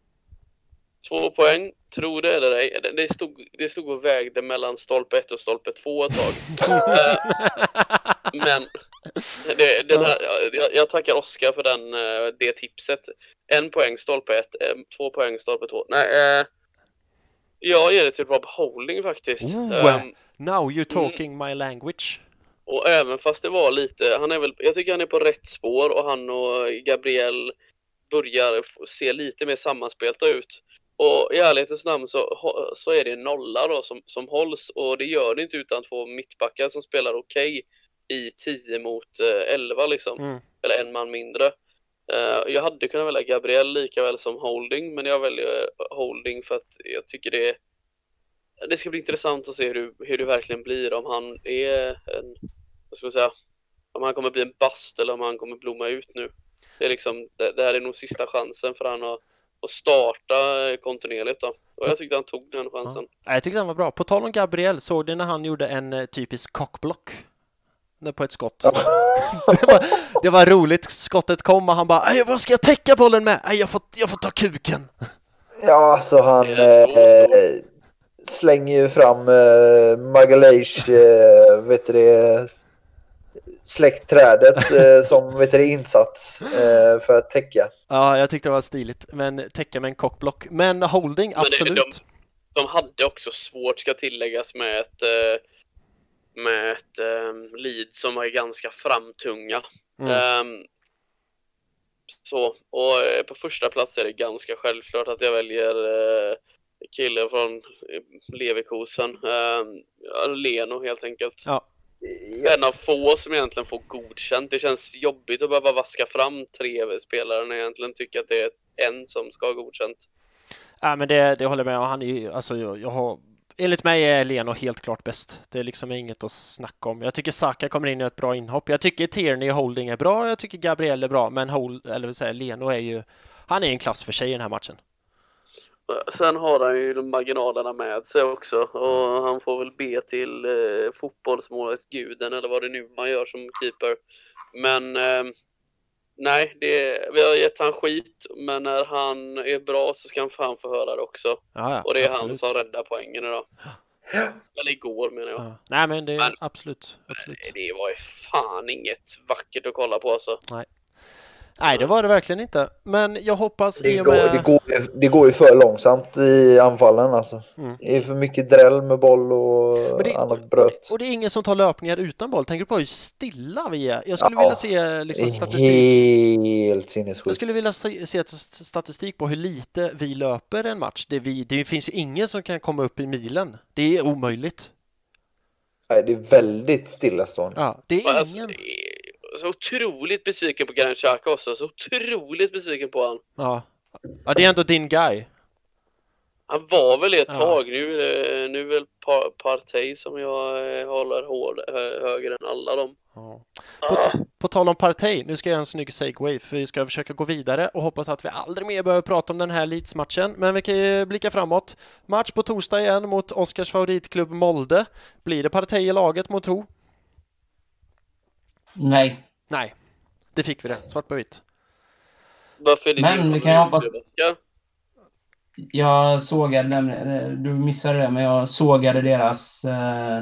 [SPEAKER 3] Två poäng, tro det eller ej. Det- Det stod, det stod och vägde mellan stolpe ett och stolpe två ett tag. Eh, Men det, den här, jag, jag tackar Oskar för den, eh, det tipset. En poäng stolpe ett, eh, två poäng stolpe två. Nej, eh, jag ger det till Rob Holding faktiskt.
[SPEAKER 1] Oh.
[SPEAKER 3] Ehm,
[SPEAKER 1] Now you're talking my language.
[SPEAKER 3] och även fast det var lite, han är väl, jag tycker han är på rätt spår och han och Gabriel börjar f- se lite mer sammanspelta ut. Och i ärlighetens namn så, så är det en nolla då som, som hålls och det gör det inte utan två mittbackar som spelar okej i tio mot elva liksom.
[SPEAKER 1] Mm.
[SPEAKER 3] Eller en man mindre. Uh, jag hade kunnat välja Gabriel lika väl som Holding, men jag väljer Holding för att jag tycker det det ska bli intressant att se hur, hur det verkligen blir, om han är en, vad ska man säga, om han kommer bli en bast eller om han kommer blomma ut nu. Det är liksom, det, det här är nog sista chansen för han att, att starta kontinuerligt då. Och jag tyckte han tog den chansen.
[SPEAKER 1] Ja, jag tyckte den var bra. På tal om Gabriel, såg du när han gjorde en eh, typisk cockblock? När på ett skott. det, var, det var roligt. Skottet kom och han bara, "Aj, vad ska jag täcka bollen med? Aj, jag, får, jag får ta kuken."
[SPEAKER 4] Ja, alltså han
[SPEAKER 3] Det är stor,
[SPEAKER 4] eh, slänger ju fram eh, Magalhães eh, vet du det, släktträdet eh, som vet du det, insats eh, för att täcka.
[SPEAKER 1] Ja, jag tyckte det var stiligt. Men täcka med en cockblock. Men Holding,
[SPEAKER 3] Men det-
[SPEAKER 1] absolut.
[SPEAKER 3] de- De hade också svårt, ska tilläggas, med ett eh, med ett um, lead som var ganska framtunga.
[SPEAKER 1] Mm.
[SPEAKER 3] Ehm, Så, och eh, på första plats är det ganska självklart att jag väljer eh, killen från Leverkusen, eh, Leno helt enkelt.
[SPEAKER 1] Ja.
[SPEAKER 3] En av få som egentligen får godkänt. Det känns jobbigt att behöva vaska fram tre spelare när jag egentligen tycker att det är en som ska ha godkänt.
[SPEAKER 1] Ja, men det, det håller jag med om. Han är ju, alltså, jag, jag har, enligt mig är Leno helt klart bäst. Det är liksom inget att snacka om. Jag tycker Saka kommer in i ett bra inhopp. Jag tycker Tierney och Holding är bra. Jag tycker Gabriel är bra. Men Hold, eller vill säga, Leno är ju, han är en klass för sig i den här matchen.
[SPEAKER 3] Sen har han ju de marginalerna med sig också, och han får väl be till eh, fotbollsmålet guden eller vad det nu man gör som keeper. Men eh, nej, det, vi har gett han skit, men när han är bra så ska han fan få höra det också.
[SPEAKER 1] Ja, ja,
[SPEAKER 3] och det är
[SPEAKER 1] absolut.
[SPEAKER 3] Han som räddar poängen idag.
[SPEAKER 4] Ja.
[SPEAKER 3] Eller igår menar jag.
[SPEAKER 1] Ja. Nej, men det är
[SPEAKER 3] men,
[SPEAKER 1] absolut, absolut.
[SPEAKER 3] Det var ju fan inget vackert att kolla på alltså.
[SPEAKER 1] Nej. Nej, det var det verkligen inte. Men jag hoppas
[SPEAKER 4] Det
[SPEAKER 1] i och
[SPEAKER 4] går,
[SPEAKER 1] med...
[SPEAKER 4] det, går, det går ju för långsamt i anfallen alltså.
[SPEAKER 1] Mm.
[SPEAKER 4] Det är för mycket dräll med boll och
[SPEAKER 1] det,
[SPEAKER 4] annat bröt.
[SPEAKER 1] Och det är ingen som tar löpningar utan boll. Tänker du på hur stilla vi är? Jag skulle
[SPEAKER 4] Ja,
[SPEAKER 1] vilja se liksom, statistik.
[SPEAKER 4] Helt sinnessjukt.
[SPEAKER 1] Jag skulle vilja se, se statistik på hur lite vi löper en match. Det, vi, det finns ju ingen som kan komma upp i milen. Det är omöjligt.
[SPEAKER 4] Nej, det är väldigt stillastående.
[SPEAKER 1] Ja, det är
[SPEAKER 3] alltså,
[SPEAKER 1] ingen...
[SPEAKER 3] Så otroligt besviken på Granit Xhaka också. Så otroligt besviken på han.
[SPEAKER 1] Ja. Ja, det är ändå din guy.
[SPEAKER 3] Han var väl ett
[SPEAKER 1] Ja.
[SPEAKER 3] tag. Nu, nu är väl par, Partey som jag eh, håller hård, hö, högre än alla dem.
[SPEAKER 1] Ja. På, t- på tal om Partey, nu ska jag göra en snygg segway, för vi ska försöka gå vidare och hoppas att vi aldrig mer behöver prata om den här Leeds-matchen. Men vi kan ju blicka framåt. Match på torsdag igen mot Oskars favoritklubb Molde. Blir det Partey i laget mot tro?
[SPEAKER 2] Nej.
[SPEAKER 1] Nej, det fick vi det. Svart på vitt.
[SPEAKER 3] Varför är det
[SPEAKER 2] Men
[SPEAKER 3] din
[SPEAKER 2] vi kan ju hoppas...
[SPEAKER 3] favoritspelare?
[SPEAKER 2] Jag sågade nämligen, du missade det, men jag sågade deras eh,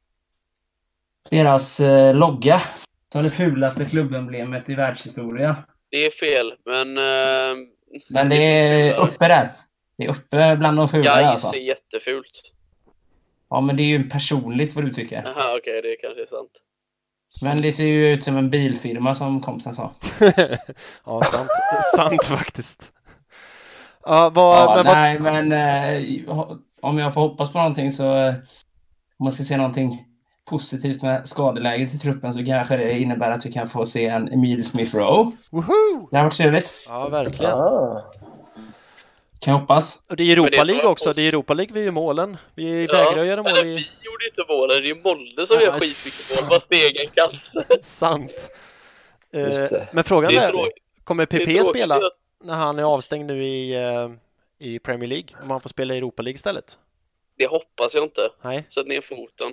[SPEAKER 2] deras eh, logga som det fulaste klubbemblemet i världshistoria.
[SPEAKER 3] Det är fel, men... Eh,
[SPEAKER 2] Men det är uppe där. Det är uppe bland de fula där,
[SPEAKER 3] Gais
[SPEAKER 2] alltså.
[SPEAKER 3] är jättefult.
[SPEAKER 2] Ja, men det är ju personligt vad du tycker.
[SPEAKER 3] Aha, okej, okay, det kanske är sant.
[SPEAKER 2] Men det ser ju ut som en bilfirma som kompisen sa.
[SPEAKER 1] Ja, sant, sant faktiskt. Ja, vad,
[SPEAKER 2] Ja,
[SPEAKER 1] men vad...
[SPEAKER 2] nej, men eh, om jag får hoppas på någonting så eh, om man ska se någonting positivt med skadeläget i truppen så kanske det innebär att vi kan få se en Emil Smith Rowe.
[SPEAKER 1] Woho!
[SPEAKER 2] Det har varit trevligt.
[SPEAKER 1] Ja, verkligen.
[SPEAKER 4] Ah.
[SPEAKER 2] Kan jag hoppas.
[SPEAKER 1] Och det är Europa
[SPEAKER 3] Men det är så-
[SPEAKER 1] League också. Det är Europa League vi gör målen. Vi
[SPEAKER 3] Ja.
[SPEAKER 1] vägrar göra mål
[SPEAKER 3] Men
[SPEAKER 1] i...
[SPEAKER 3] vi gjorde inte målen, det är ju Molde som
[SPEAKER 1] Ja,
[SPEAKER 3] gör skitmycket mål på sin egen kasse.
[SPEAKER 1] Sant.
[SPEAKER 4] Just
[SPEAKER 1] Eh,
[SPEAKER 4] det.
[SPEAKER 1] men frågan
[SPEAKER 3] Det är
[SPEAKER 1] är,
[SPEAKER 3] trå-
[SPEAKER 1] kommer
[SPEAKER 3] det är
[SPEAKER 1] P P
[SPEAKER 3] tråkigt
[SPEAKER 1] spela
[SPEAKER 3] att-
[SPEAKER 1] när han är avstängd nu i, eh, i Premier League? Om han får spela i Europa League istället?
[SPEAKER 3] Det hoppas jag inte.
[SPEAKER 1] Nej.
[SPEAKER 3] Sätt ner foten.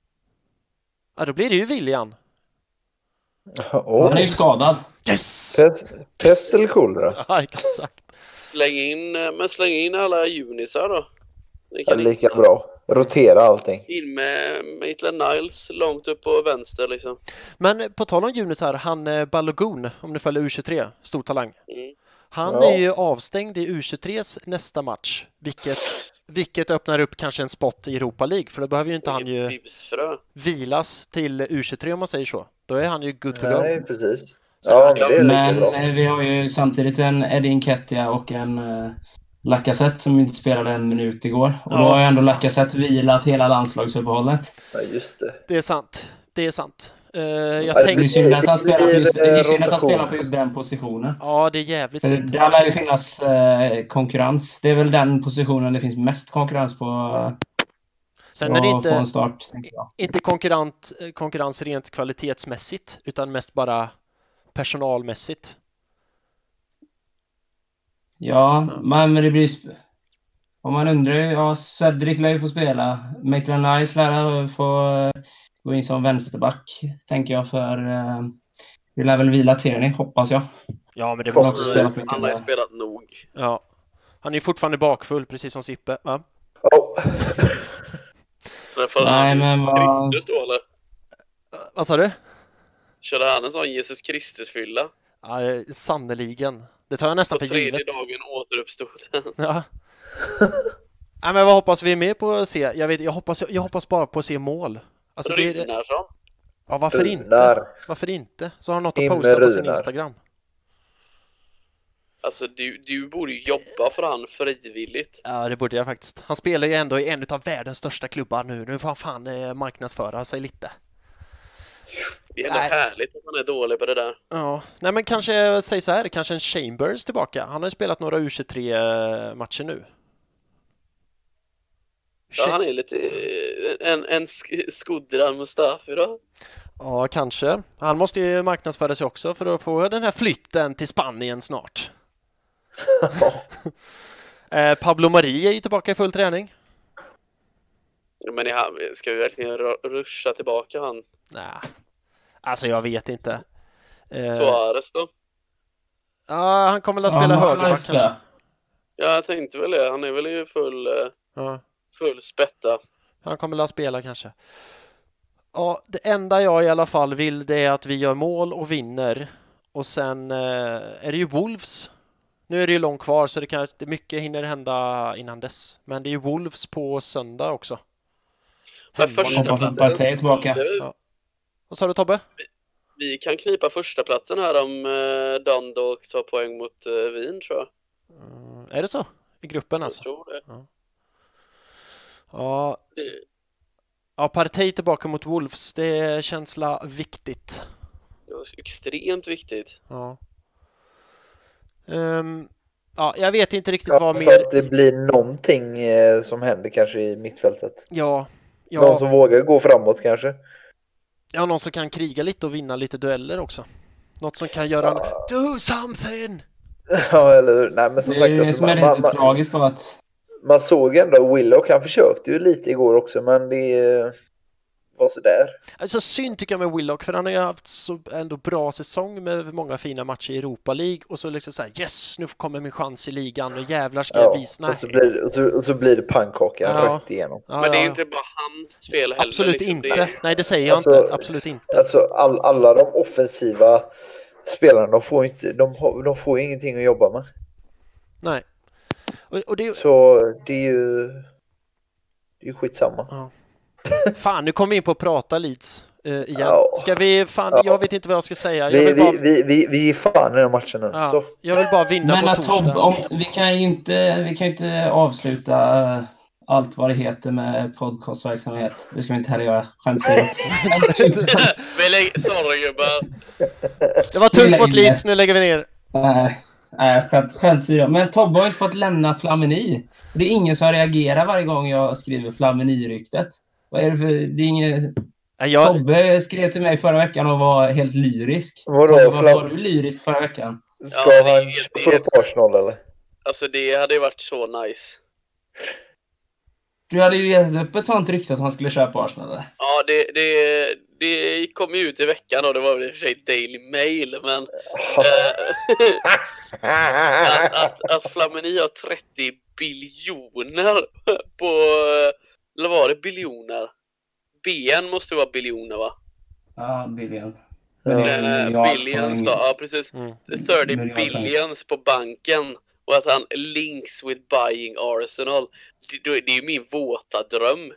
[SPEAKER 1] Ja, då blir det ju William.
[SPEAKER 4] Oh.
[SPEAKER 2] Han är ju skadad.
[SPEAKER 1] Yes!
[SPEAKER 4] Pest, pest eller kolera?
[SPEAKER 1] Ja, exakt.
[SPEAKER 3] Släng in, men släng in alla unisar då. Det
[SPEAKER 4] Ja,
[SPEAKER 3] kan
[SPEAKER 4] lika bra. Rotera allting.
[SPEAKER 3] in med Maitland Niles långt upp på vänster liksom.
[SPEAKER 1] Men på tal om Junis här, han eh, Balogun, om du följer U tjugotre, stor talang.
[SPEAKER 3] Mm.
[SPEAKER 1] Han
[SPEAKER 4] Ja.
[SPEAKER 1] är ju avstängd i U tjugotres nästa match, vilket, vilket öppnar upp kanske en spot i Europa League, för då behöver ju inte han ju
[SPEAKER 3] Bibsfrö.
[SPEAKER 1] vilas till U tjugotre om man säger så. Då är han ju good to go.
[SPEAKER 4] Nej, precis.
[SPEAKER 1] Så
[SPEAKER 4] Ja,
[SPEAKER 1] han
[SPEAKER 4] men
[SPEAKER 1] kan-
[SPEAKER 4] det är lika
[SPEAKER 2] Men
[SPEAKER 4] bra.
[SPEAKER 2] eh, vi har ju samtidigt en Eddie Nketiah och en uh, Lacazette som inte spelade en minut igår. Och
[SPEAKER 1] Ja.
[SPEAKER 2] då har ju ändå Lacazette vilat hela landslagsuppehållet.
[SPEAKER 4] Ja, just det.
[SPEAKER 1] Det är sant. Det är sant. Eh, jag
[SPEAKER 4] Ja,
[SPEAKER 2] Det är
[SPEAKER 1] tänkte...
[SPEAKER 2] synd att han spelar på just, det är synd att han
[SPEAKER 4] rotation.
[SPEAKER 2] spelar på just den positionen.
[SPEAKER 1] Ja, det är jävligt
[SPEAKER 2] För
[SPEAKER 1] synd.
[SPEAKER 2] där lär ju finnas eh, konkurrens. Det är väl den positionen det finns mest konkurrens på eh,
[SPEAKER 1] Sen är det
[SPEAKER 2] att få en
[SPEAKER 1] inte,
[SPEAKER 2] start, tänker jag.
[SPEAKER 1] inte konkurrent, konkurrens rent kvalitetsmässigt, utan mest bara personalmässigt.
[SPEAKER 2] Ja, men, men det blir... sp- Om man undrar, ja, Cedric lär ju få spela. Maitland Niles lär få eh, gå in som vänsterback, tänker jag, för eh, vi lär väl vila Tierney, hoppas jag.
[SPEAKER 1] Ja, men det
[SPEAKER 4] Fast-
[SPEAKER 1] måste...
[SPEAKER 2] spelar för mycket
[SPEAKER 3] Han har ju
[SPEAKER 2] bra.
[SPEAKER 3] spelat nog.
[SPEAKER 1] Ja. Han är ju fortfarande bakfull, precis som Sippe, va?
[SPEAKER 4] Ja.
[SPEAKER 3] Träffade
[SPEAKER 2] Nej,
[SPEAKER 3] han
[SPEAKER 2] men vad...
[SPEAKER 3] Kristus då eller?
[SPEAKER 1] Vad sa du?
[SPEAKER 3] Körde han en sån Jesus Kristus-fylla?
[SPEAKER 1] Ja, eh, sannoliken. Det tar jag nästan
[SPEAKER 3] På
[SPEAKER 1] för
[SPEAKER 3] tredje
[SPEAKER 1] givet.
[SPEAKER 3] dagen återuppstod.
[SPEAKER 1] Ja. Nej, men vad hoppas vi mer på att se? Jag, vet, jag, hoppas, jag hoppas bara på att se mål. Alltså, det är,
[SPEAKER 3] Rynnarsson.
[SPEAKER 1] ja, varför inte?
[SPEAKER 4] Runar.
[SPEAKER 1] Varför inte? Så har han något att
[SPEAKER 4] In med
[SPEAKER 1] posta på sin
[SPEAKER 4] Runar.
[SPEAKER 1] Instagram.
[SPEAKER 3] Alltså du, du borde ju jobba för han frivilligt.
[SPEAKER 1] Ja, det borde jag faktiskt. Han spelar ju ändå i en av världens största klubbar nu. Nu får han fan eh, marknadsföra sig lite.
[SPEAKER 3] Det är ändå Nej. härligt att han är dålig på det där.
[SPEAKER 1] Ja, nej men kanske, säg så här, kanske en Chambers tillbaka. Han har ju spelat några U tjugotre-matcher nu.
[SPEAKER 3] Ja, han är lite en, en skuddran Mustafi då.
[SPEAKER 1] Ja, kanske. Han måste ju marknadsföra sig också för att få den här flytten till Spanien snart. eh, Pablo Mari är ju tillbaka i full träning.
[SPEAKER 3] Men ska vi verkligen ruscha tillbaka han?
[SPEAKER 1] Nej, alltså jag vet inte.
[SPEAKER 3] Eh, Suarez då?
[SPEAKER 1] Ja, han kommer att spela ja, högerback kanske.
[SPEAKER 3] Ja, jag tänkte väl det. Han är väl i full,
[SPEAKER 1] ja. full
[SPEAKER 3] spätta.
[SPEAKER 1] Han kommer att spela kanske. Ja, det enda jag i alla fall vill det är att vi gör mål och vinner. Och sen eh, är det ju Wolves. Nu är det ju långt kvar så det kan det mycket hinner hända innan dess. Men det är ju Wolves på söndag också.
[SPEAKER 3] Men första platsen
[SPEAKER 2] tillbaka.
[SPEAKER 1] Ja. Vad sa du Tobbe?
[SPEAKER 3] Vi, vi kan knipa första platsen här om eh, Dundalk tar poäng mot eh, Wien tror jag.
[SPEAKER 1] Mm, är det så? I gruppen alltså?
[SPEAKER 3] Jag tror det.
[SPEAKER 1] Ja. Ja. Ja, Partey tillbaka mot Wolves, det är känsla viktigt.
[SPEAKER 3] Det är extremt viktigt.
[SPEAKER 1] Ja. Um, ja, jag vet inte riktigt
[SPEAKER 4] ja,
[SPEAKER 1] vad
[SPEAKER 4] så
[SPEAKER 1] mer...
[SPEAKER 4] att det blir någonting eh, som händer kanske i mittfältet.
[SPEAKER 1] Ja. ja.
[SPEAKER 4] Någon som vågar gå framåt kanske.
[SPEAKER 1] Ja, någon som kan kriga lite och vinna lite dueller också. Något som kan göra
[SPEAKER 4] ja.
[SPEAKER 1] en... Do something!
[SPEAKER 4] Ja, eller hur? Nej, men som
[SPEAKER 2] det
[SPEAKER 4] sagt...
[SPEAKER 2] är det
[SPEAKER 4] alltså,
[SPEAKER 2] som är
[SPEAKER 4] man,
[SPEAKER 2] lite
[SPEAKER 4] man,
[SPEAKER 2] tragiskt av att...
[SPEAKER 4] Man såg ändå Willock, han försökte ju lite igår också, men det var så där.
[SPEAKER 1] Alltså synd tycker jag med Willock, för han har ju haft så ändå bra säsong med många fina matcher i Europa League och så liksom så här, yes, nu kommer min chans i ligan och jävlar ska
[SPEAKER 4] ja,
[SPEAKER 1] jag visa.
[SPEAKER 4] Och så blir, och så, och så blir det pannkaka
[SPEAKER 1] ja.
[SPEAKER 4] rätt igenom.
[SPEAKER 3] Ja, men det är ju inte bara hans fel heller.
[SPEAKER 1] Absolut
[SPEAKER 3] liksom.
[SPEAKER 1] inte.
[SPEAKER 3] Det...
[SPEAKER 1] Nej, det säger jag
[SPEAKER 4] alltså,
[SPEAKER 1] inte. Absolut inte.
[SPEAKER 4] Alltså all, alla de offensiva spelarna, de får inte, de, har, de får ingenting att jobba med.
[SPEAKER 1] Nej. Och, och det...
[SPEAKER 4] Så det är ju det är ju skitsamma.
[SPEAKER 1] Ja. Fan, nu kommer vi in på att prata Leeds uh, igen.
[SPEAKER 4] Ja.
[SPEAKER 1] Ska vi, fan,
[SPEAKER 4] ja.
[SPEAKER 1] jag vet inte vad jag ska säga. Jag
[SPEAKER 4] vi,
[SPEAKER 1] vill bara...
[SPEAKER 4] vi, vi, vi, vi är fan i den här matchen nu.
[SPEAKER 1] Ja.
[SPEAKER 4] Så.
[SPEAKER 1] Jag vill bara vinna
[SPEAKER 2] Men
[SPEAKER 1] på torsdag.
[SPEAKER 2] Tob, om, vi kan ju inte, vi kan inte avsluta uh, allt vad det heter med podcastverksamhet. Det ska vi inte heller göra. Skämtsidan.
[SPEAKER 3] Vi lägger... Sorry gubbar.
[SPEAKER 1] Det var tungt mot Leeds, nu lägger vi ner.
[SPEAKER 2] Nej. Nej, skämt, skämt men Tobbe har inte fått lämna Flamini. Det är ingen som reagerar varje gång jag skriver Flamini-ryktet. Vad är det för... Det är inget...
[SPEAKER 1] Jag...
[SPEAKER 2] Tobbe skrev till mig förra veckan och var helt lyrisk.
[SPEAKER 4] Vadå?
[SPEAKER 2] Tobbe, var,
[SPEAKER 4] Flam...
[SPEAKER 2] var du lyrisk förra veckan?
[SPEAKER 4] Ska
[SPEAKER 3] ja,
[SPEAKER 4] han
[SPEAKER 3] det,
[SPEAKER 4] köpa på Arsenal eller?
[SPEAKER 3] Alltså det hade ju varit så nice.
[SPEAKER 2] Du hade ju gett upp ett sånt rykte att han skulle köpa Arsenal eller?
[SPEAKER 3] Ja, det, det, det kom ju ut i veckan och det var väl i och för sig Daily Mail, men att, att, att Flamini har trettio biljoner på, eller var det biljoner? B N måste vara biljoner va?
[SPEAKER 2] Ja, billion.
[SPEAKER 3] Uh, billions då, ja precis.
[SPEAKER 1] Mm.
[SPEAKER 3] trettio billions på banken och att han links with buying Arsenal. Det, det är ju min våta dröm.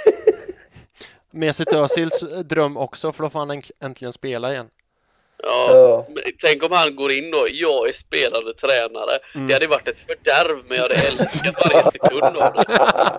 [SPEAKER 1] Mesut Özils dröm också, för då får han äntligen spela igen.
[SPEAKER 3] Ja,
[SPEAKER 4] ja.
[SPEAKER 3] Tänk om han går in då, jag är spelande tränare. Mm. Det hade varit ett fördärv, men jag hade älskat varje sekund av det.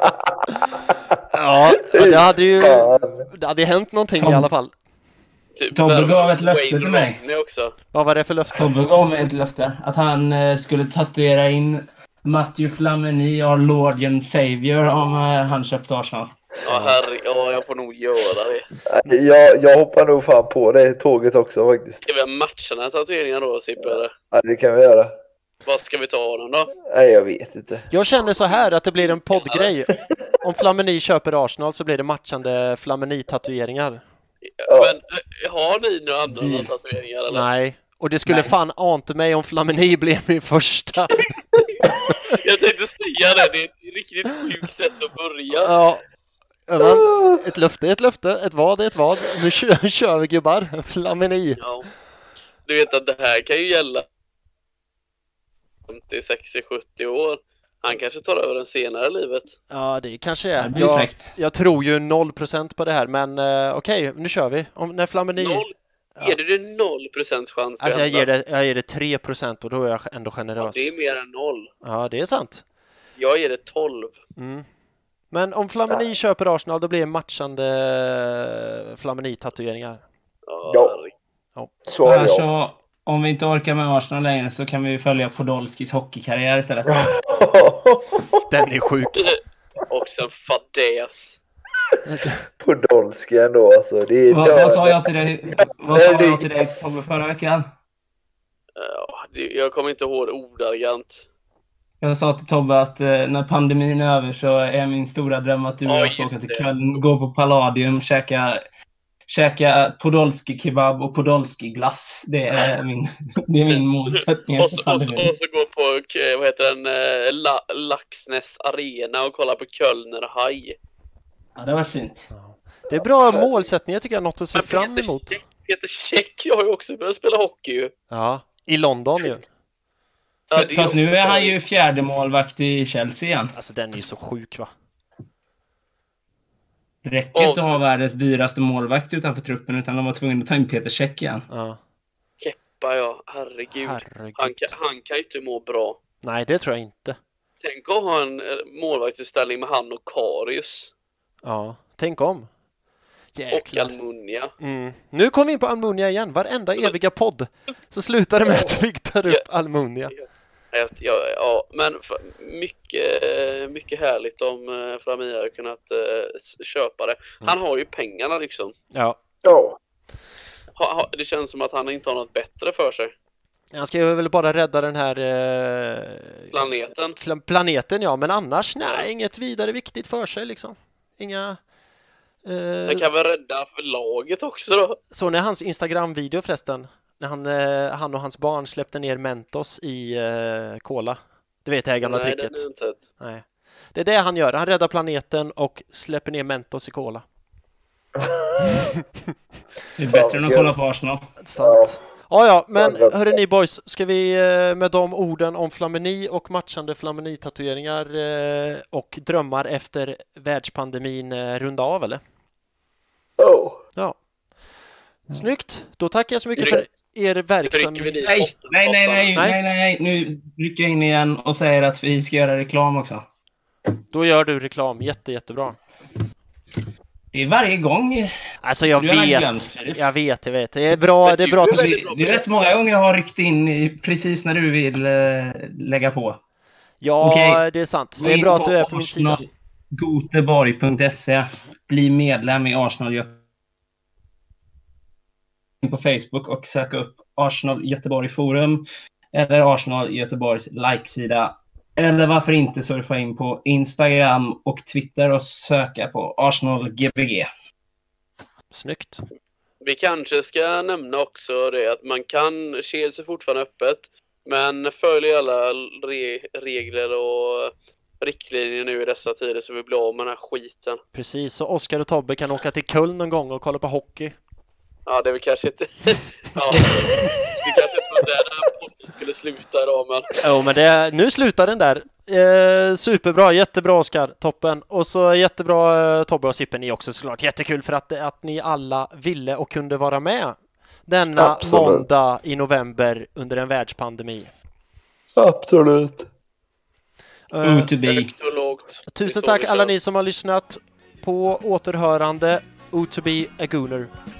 [SPEAKER 1] Ja, det hade ju det hade hänt någonting Tom, i alla fall.
[SPEAKER 3] Typ,
[SPEAKER 2] Tobbe gav ett löfte till mig.
[SPEAKER 3] Också.
[SPEAKER 1] Vad var det för löfte?
[SPEAKER 2] Tobbe gav mig ett löfte att han eh, skulle tatuera in Matthew Flamini och Lord and Savior om eh, han köpte Arsenal.
[SPEAKER 3] Ja, herre, ja, jag får nog göra det.
[SPEAKER 4] Jag, jag hoppar nog fan på det tåget också faktiskt.
[SPEAKER 3] Ska vi ha matcherna tatueringar då, Sippe? Eller?
[SPEAKER 4] Ja, det kan vi göra.
[SPEAKER 3] Vad ska vi ta den då?
[SPEAKER 4] Nej, jag vet inte.
[SPEAKER 1] Jag känner så här att det blir en poddgrej. Om Flamini köper Arsenal så blir det matchande Flamini-tatueringar.
[SPEAKER 3] Ja. Men har ni några andra mm. tatueringar eller?
[SPEAKER 1] Nej, och det skulle Nej. fan ante mig om Flamini blev min första.
[SPEAKER 3] Jag tänkte säga det, det är ett riktigt sjukt sätt att börja.
[SPEAKER 1] Ja. Men, ett löfte är ett löfte, ett vad är ett vad. Nu kör, kör vi gubbar, Flamini.
[SPEAKER 3] Ja. Du vet att det här kan ju gälla femtio, sextio, sjuttio år. Han kanske tar över den senare i livet.
[SPEAKER 1] Ja, det kanske är.
[SPEAKER 2] Det
[SPEAKER 1] jag, jag tror ju noll procent på det här, men uh, okej, okay, nu kör vi. Om, när Flamini...
[SPEAKER 3] Noll? Ger du det noll procent chans?
[SPEAKER 1] Alltså jag ger, det, jag ger det tre procent och då är jag ändå generös.
[SPEAKER 3] Ja, det är mer än noll.
[SPEAKER 1] Ja, det är sant.
[SPEAKER 3] Jag ger det tolv.
[SPEAKER 1] Mm. Men om Flamini köper Arsenal, då blir det matchande Flamini-tatueringar.
[SPEAKER 4] Ja, ja. Så är det.
[SPEAKER 2] Så om vi inte orkar med Arsenal längre så kan vi följa Podolskis hockeykarriär istället.
[SPEAKER 1] Den är sjuk.
[SPEAKER 3] Och sen fadäs.
[SPEAKER 4] Podolski ändå, alltså. Det är
[SPEAKER 2] vad, vad sa jag till dig, vad sa jag till dig förra veckan?
[SPEAKER 3] Ja, det, jag kommer inte ihåg ordagrant.
[SPEAKER 2] Jag sa till Tobbe att eh, när pandemin är över så är min stora dröm att du och jag ska åka till Köln, gå på Palladium, käka, käka Podolski kebab och Podolski glass. Det är min, det är min målsättning.
[SPEAKER 3] och, så, och, så, och så gå på, vad heter den, La, Laxnäs arena och kolla på Kölner Haj.
[SPEAKER 2] Ja, det var fint.
[SPEAKER 1] Det är bra målsättning, jag tycker jag har något att se fram emot.
[SPEAKER 3] Peter Käck, jag har ju också börjat spela hockey ju.
[SPEAKER 1] Ja, i London ju.
[SPEAKER 2] Ja, fast nu är han ju fjärde målvakt i Chelsea igen.
[SPEAKER 1] Alltså den är ju så sjuk, va?
[SPEAKER 2] Det räcker inte att ha världens dyraste målvakt utanför truppen, utan de var tvungna att ta in Peter Käck igen.
[SPEAKER 1] Ja.
[SPEAKER 3] Keppa, ja. Herregud. Herregud. Han, kan, han kan ju inte må bra.
[SPEAKER 1] Nej, det tror jag inte.
[SPEAKER 3] Tänk att ha en målvaktsutställning med han och Karius.
[SPEAKER 1] Ja, tänk om.
[SPEAKER 3] Jäklar. Och Almunia.
[SPEAKER 1] Mm. Nu kommer vi in på Almunia igen. Varenda eviga podd så slutar det med att vi tar upp Almunia.
[SPEAKER 3] Ja, ja, ja, men mycket, mycket härligt om Flamini har kunnat uh, köpa det. Han har ju pengarna liksom.
[SPEAKER 1] Ja.
[SPEAKER 4] Ja.
[SPEAKER 3] Ha, ha, det känns som att han inte har något bättre för sig.
[SPEAKER 1] Han ska ju väl bara rädda den här eh,
[SPEAKER 3] planeten.
[SPEAKER 1] Planeten, ja, men annars nej, inget vidare viktigt för sig liksom. Inga
[SPEAKER 3] Han eh, kan väl rädda för laget också då.
[SPEAKER 1] Så när hans Instagram-video förresten, när han, eh, han och hans barn släppte ner Mentos i eh, cola. Du vet det här gamla
[SPEAKER 3] Nej,
[SPEAKER 1] tricket.
[SPEAKER 3] Det är inte.
[SPEAKER 1] Nej. Det är det han gör. Han räddar planeten och släpper ner Mentos i cola.
[SPEAKER 2] Det är bättre än att kolla på Arsenal.
[SPEAKER 1] Sant. Ja, ja, men hörru ni boys, ska vi med de orden om Flamini och matchande Flamini-tatueringar och drömmar efter världspandemin runda av, eller?
[SPEAKER 4] Oh.
[SPEAKER 1] Ja. Snyggt. Då tackar jag så mycket för er verksamhet.
[SPEAKER 2] Nej, nej, nej, nej, nej, nej. Nu rycker jag in igen och säger att vi ska göra reklam också.
[SPEAKER 1] Då gör du reklam. Jätte, jättebra.
[SPEAKER 2] Det är varje gång.
[SPEAKER 1] Alltså jag vet, jag vet, jag vet. Det är bra, det är bra.
[SPEAKER 2] Det är, det är rätt många gånger jag har ryckt in i, precis när du vill äh, lägga på.
[SPEAKER 1] Ja, okay. Det är sant. Det är bra att du är på min sida.
[SPEAKER 2] Goteborg punkt se. Bli medlem i Arsenal Göteborg på Facebook och söka upp Arsenal Göteborg forum eller Arsenal Göteborgs like-sida. Eller varför inte surfa in på Instagram och Twitter och söka på Arsenal G B G.
[SPEAKER 1] Snyggt.
[SPEAKER 3] Vi kanske ska nämna också det att man kan, Chelsea fortfarande öppet, men följ alla re- regler och riktlinjer nu i dessa tider så vi blir av med den här skiten.
[SPEAKER 1] Precis, så Oskar och Tobbe kan åka till Köln någon gång och kolla på hockey.
[SPEAKER 3] Ja, det är väl kanske inte... ja, det kanske inte var där podden skulle sluta idag, men...
[SPEAKER 1] Jo, men det, nu slutar den där. Eh, superbra, jättebra Oskar, toppen. Och så jättebra eh, Tobbe och Sippen, ni också såklart. Jättekul för att, att ni alla ville och kunde vara med denna Absolut. måndag i november under en världspandemi.
[SPEAKER 4] Absolut.
[SPEAKER 1] Eh,
[SPEAKER 2] to be.
[SPEAKER 1] Tusen tack alla ni som har lyssnat. På återhörande. O to be a gooner.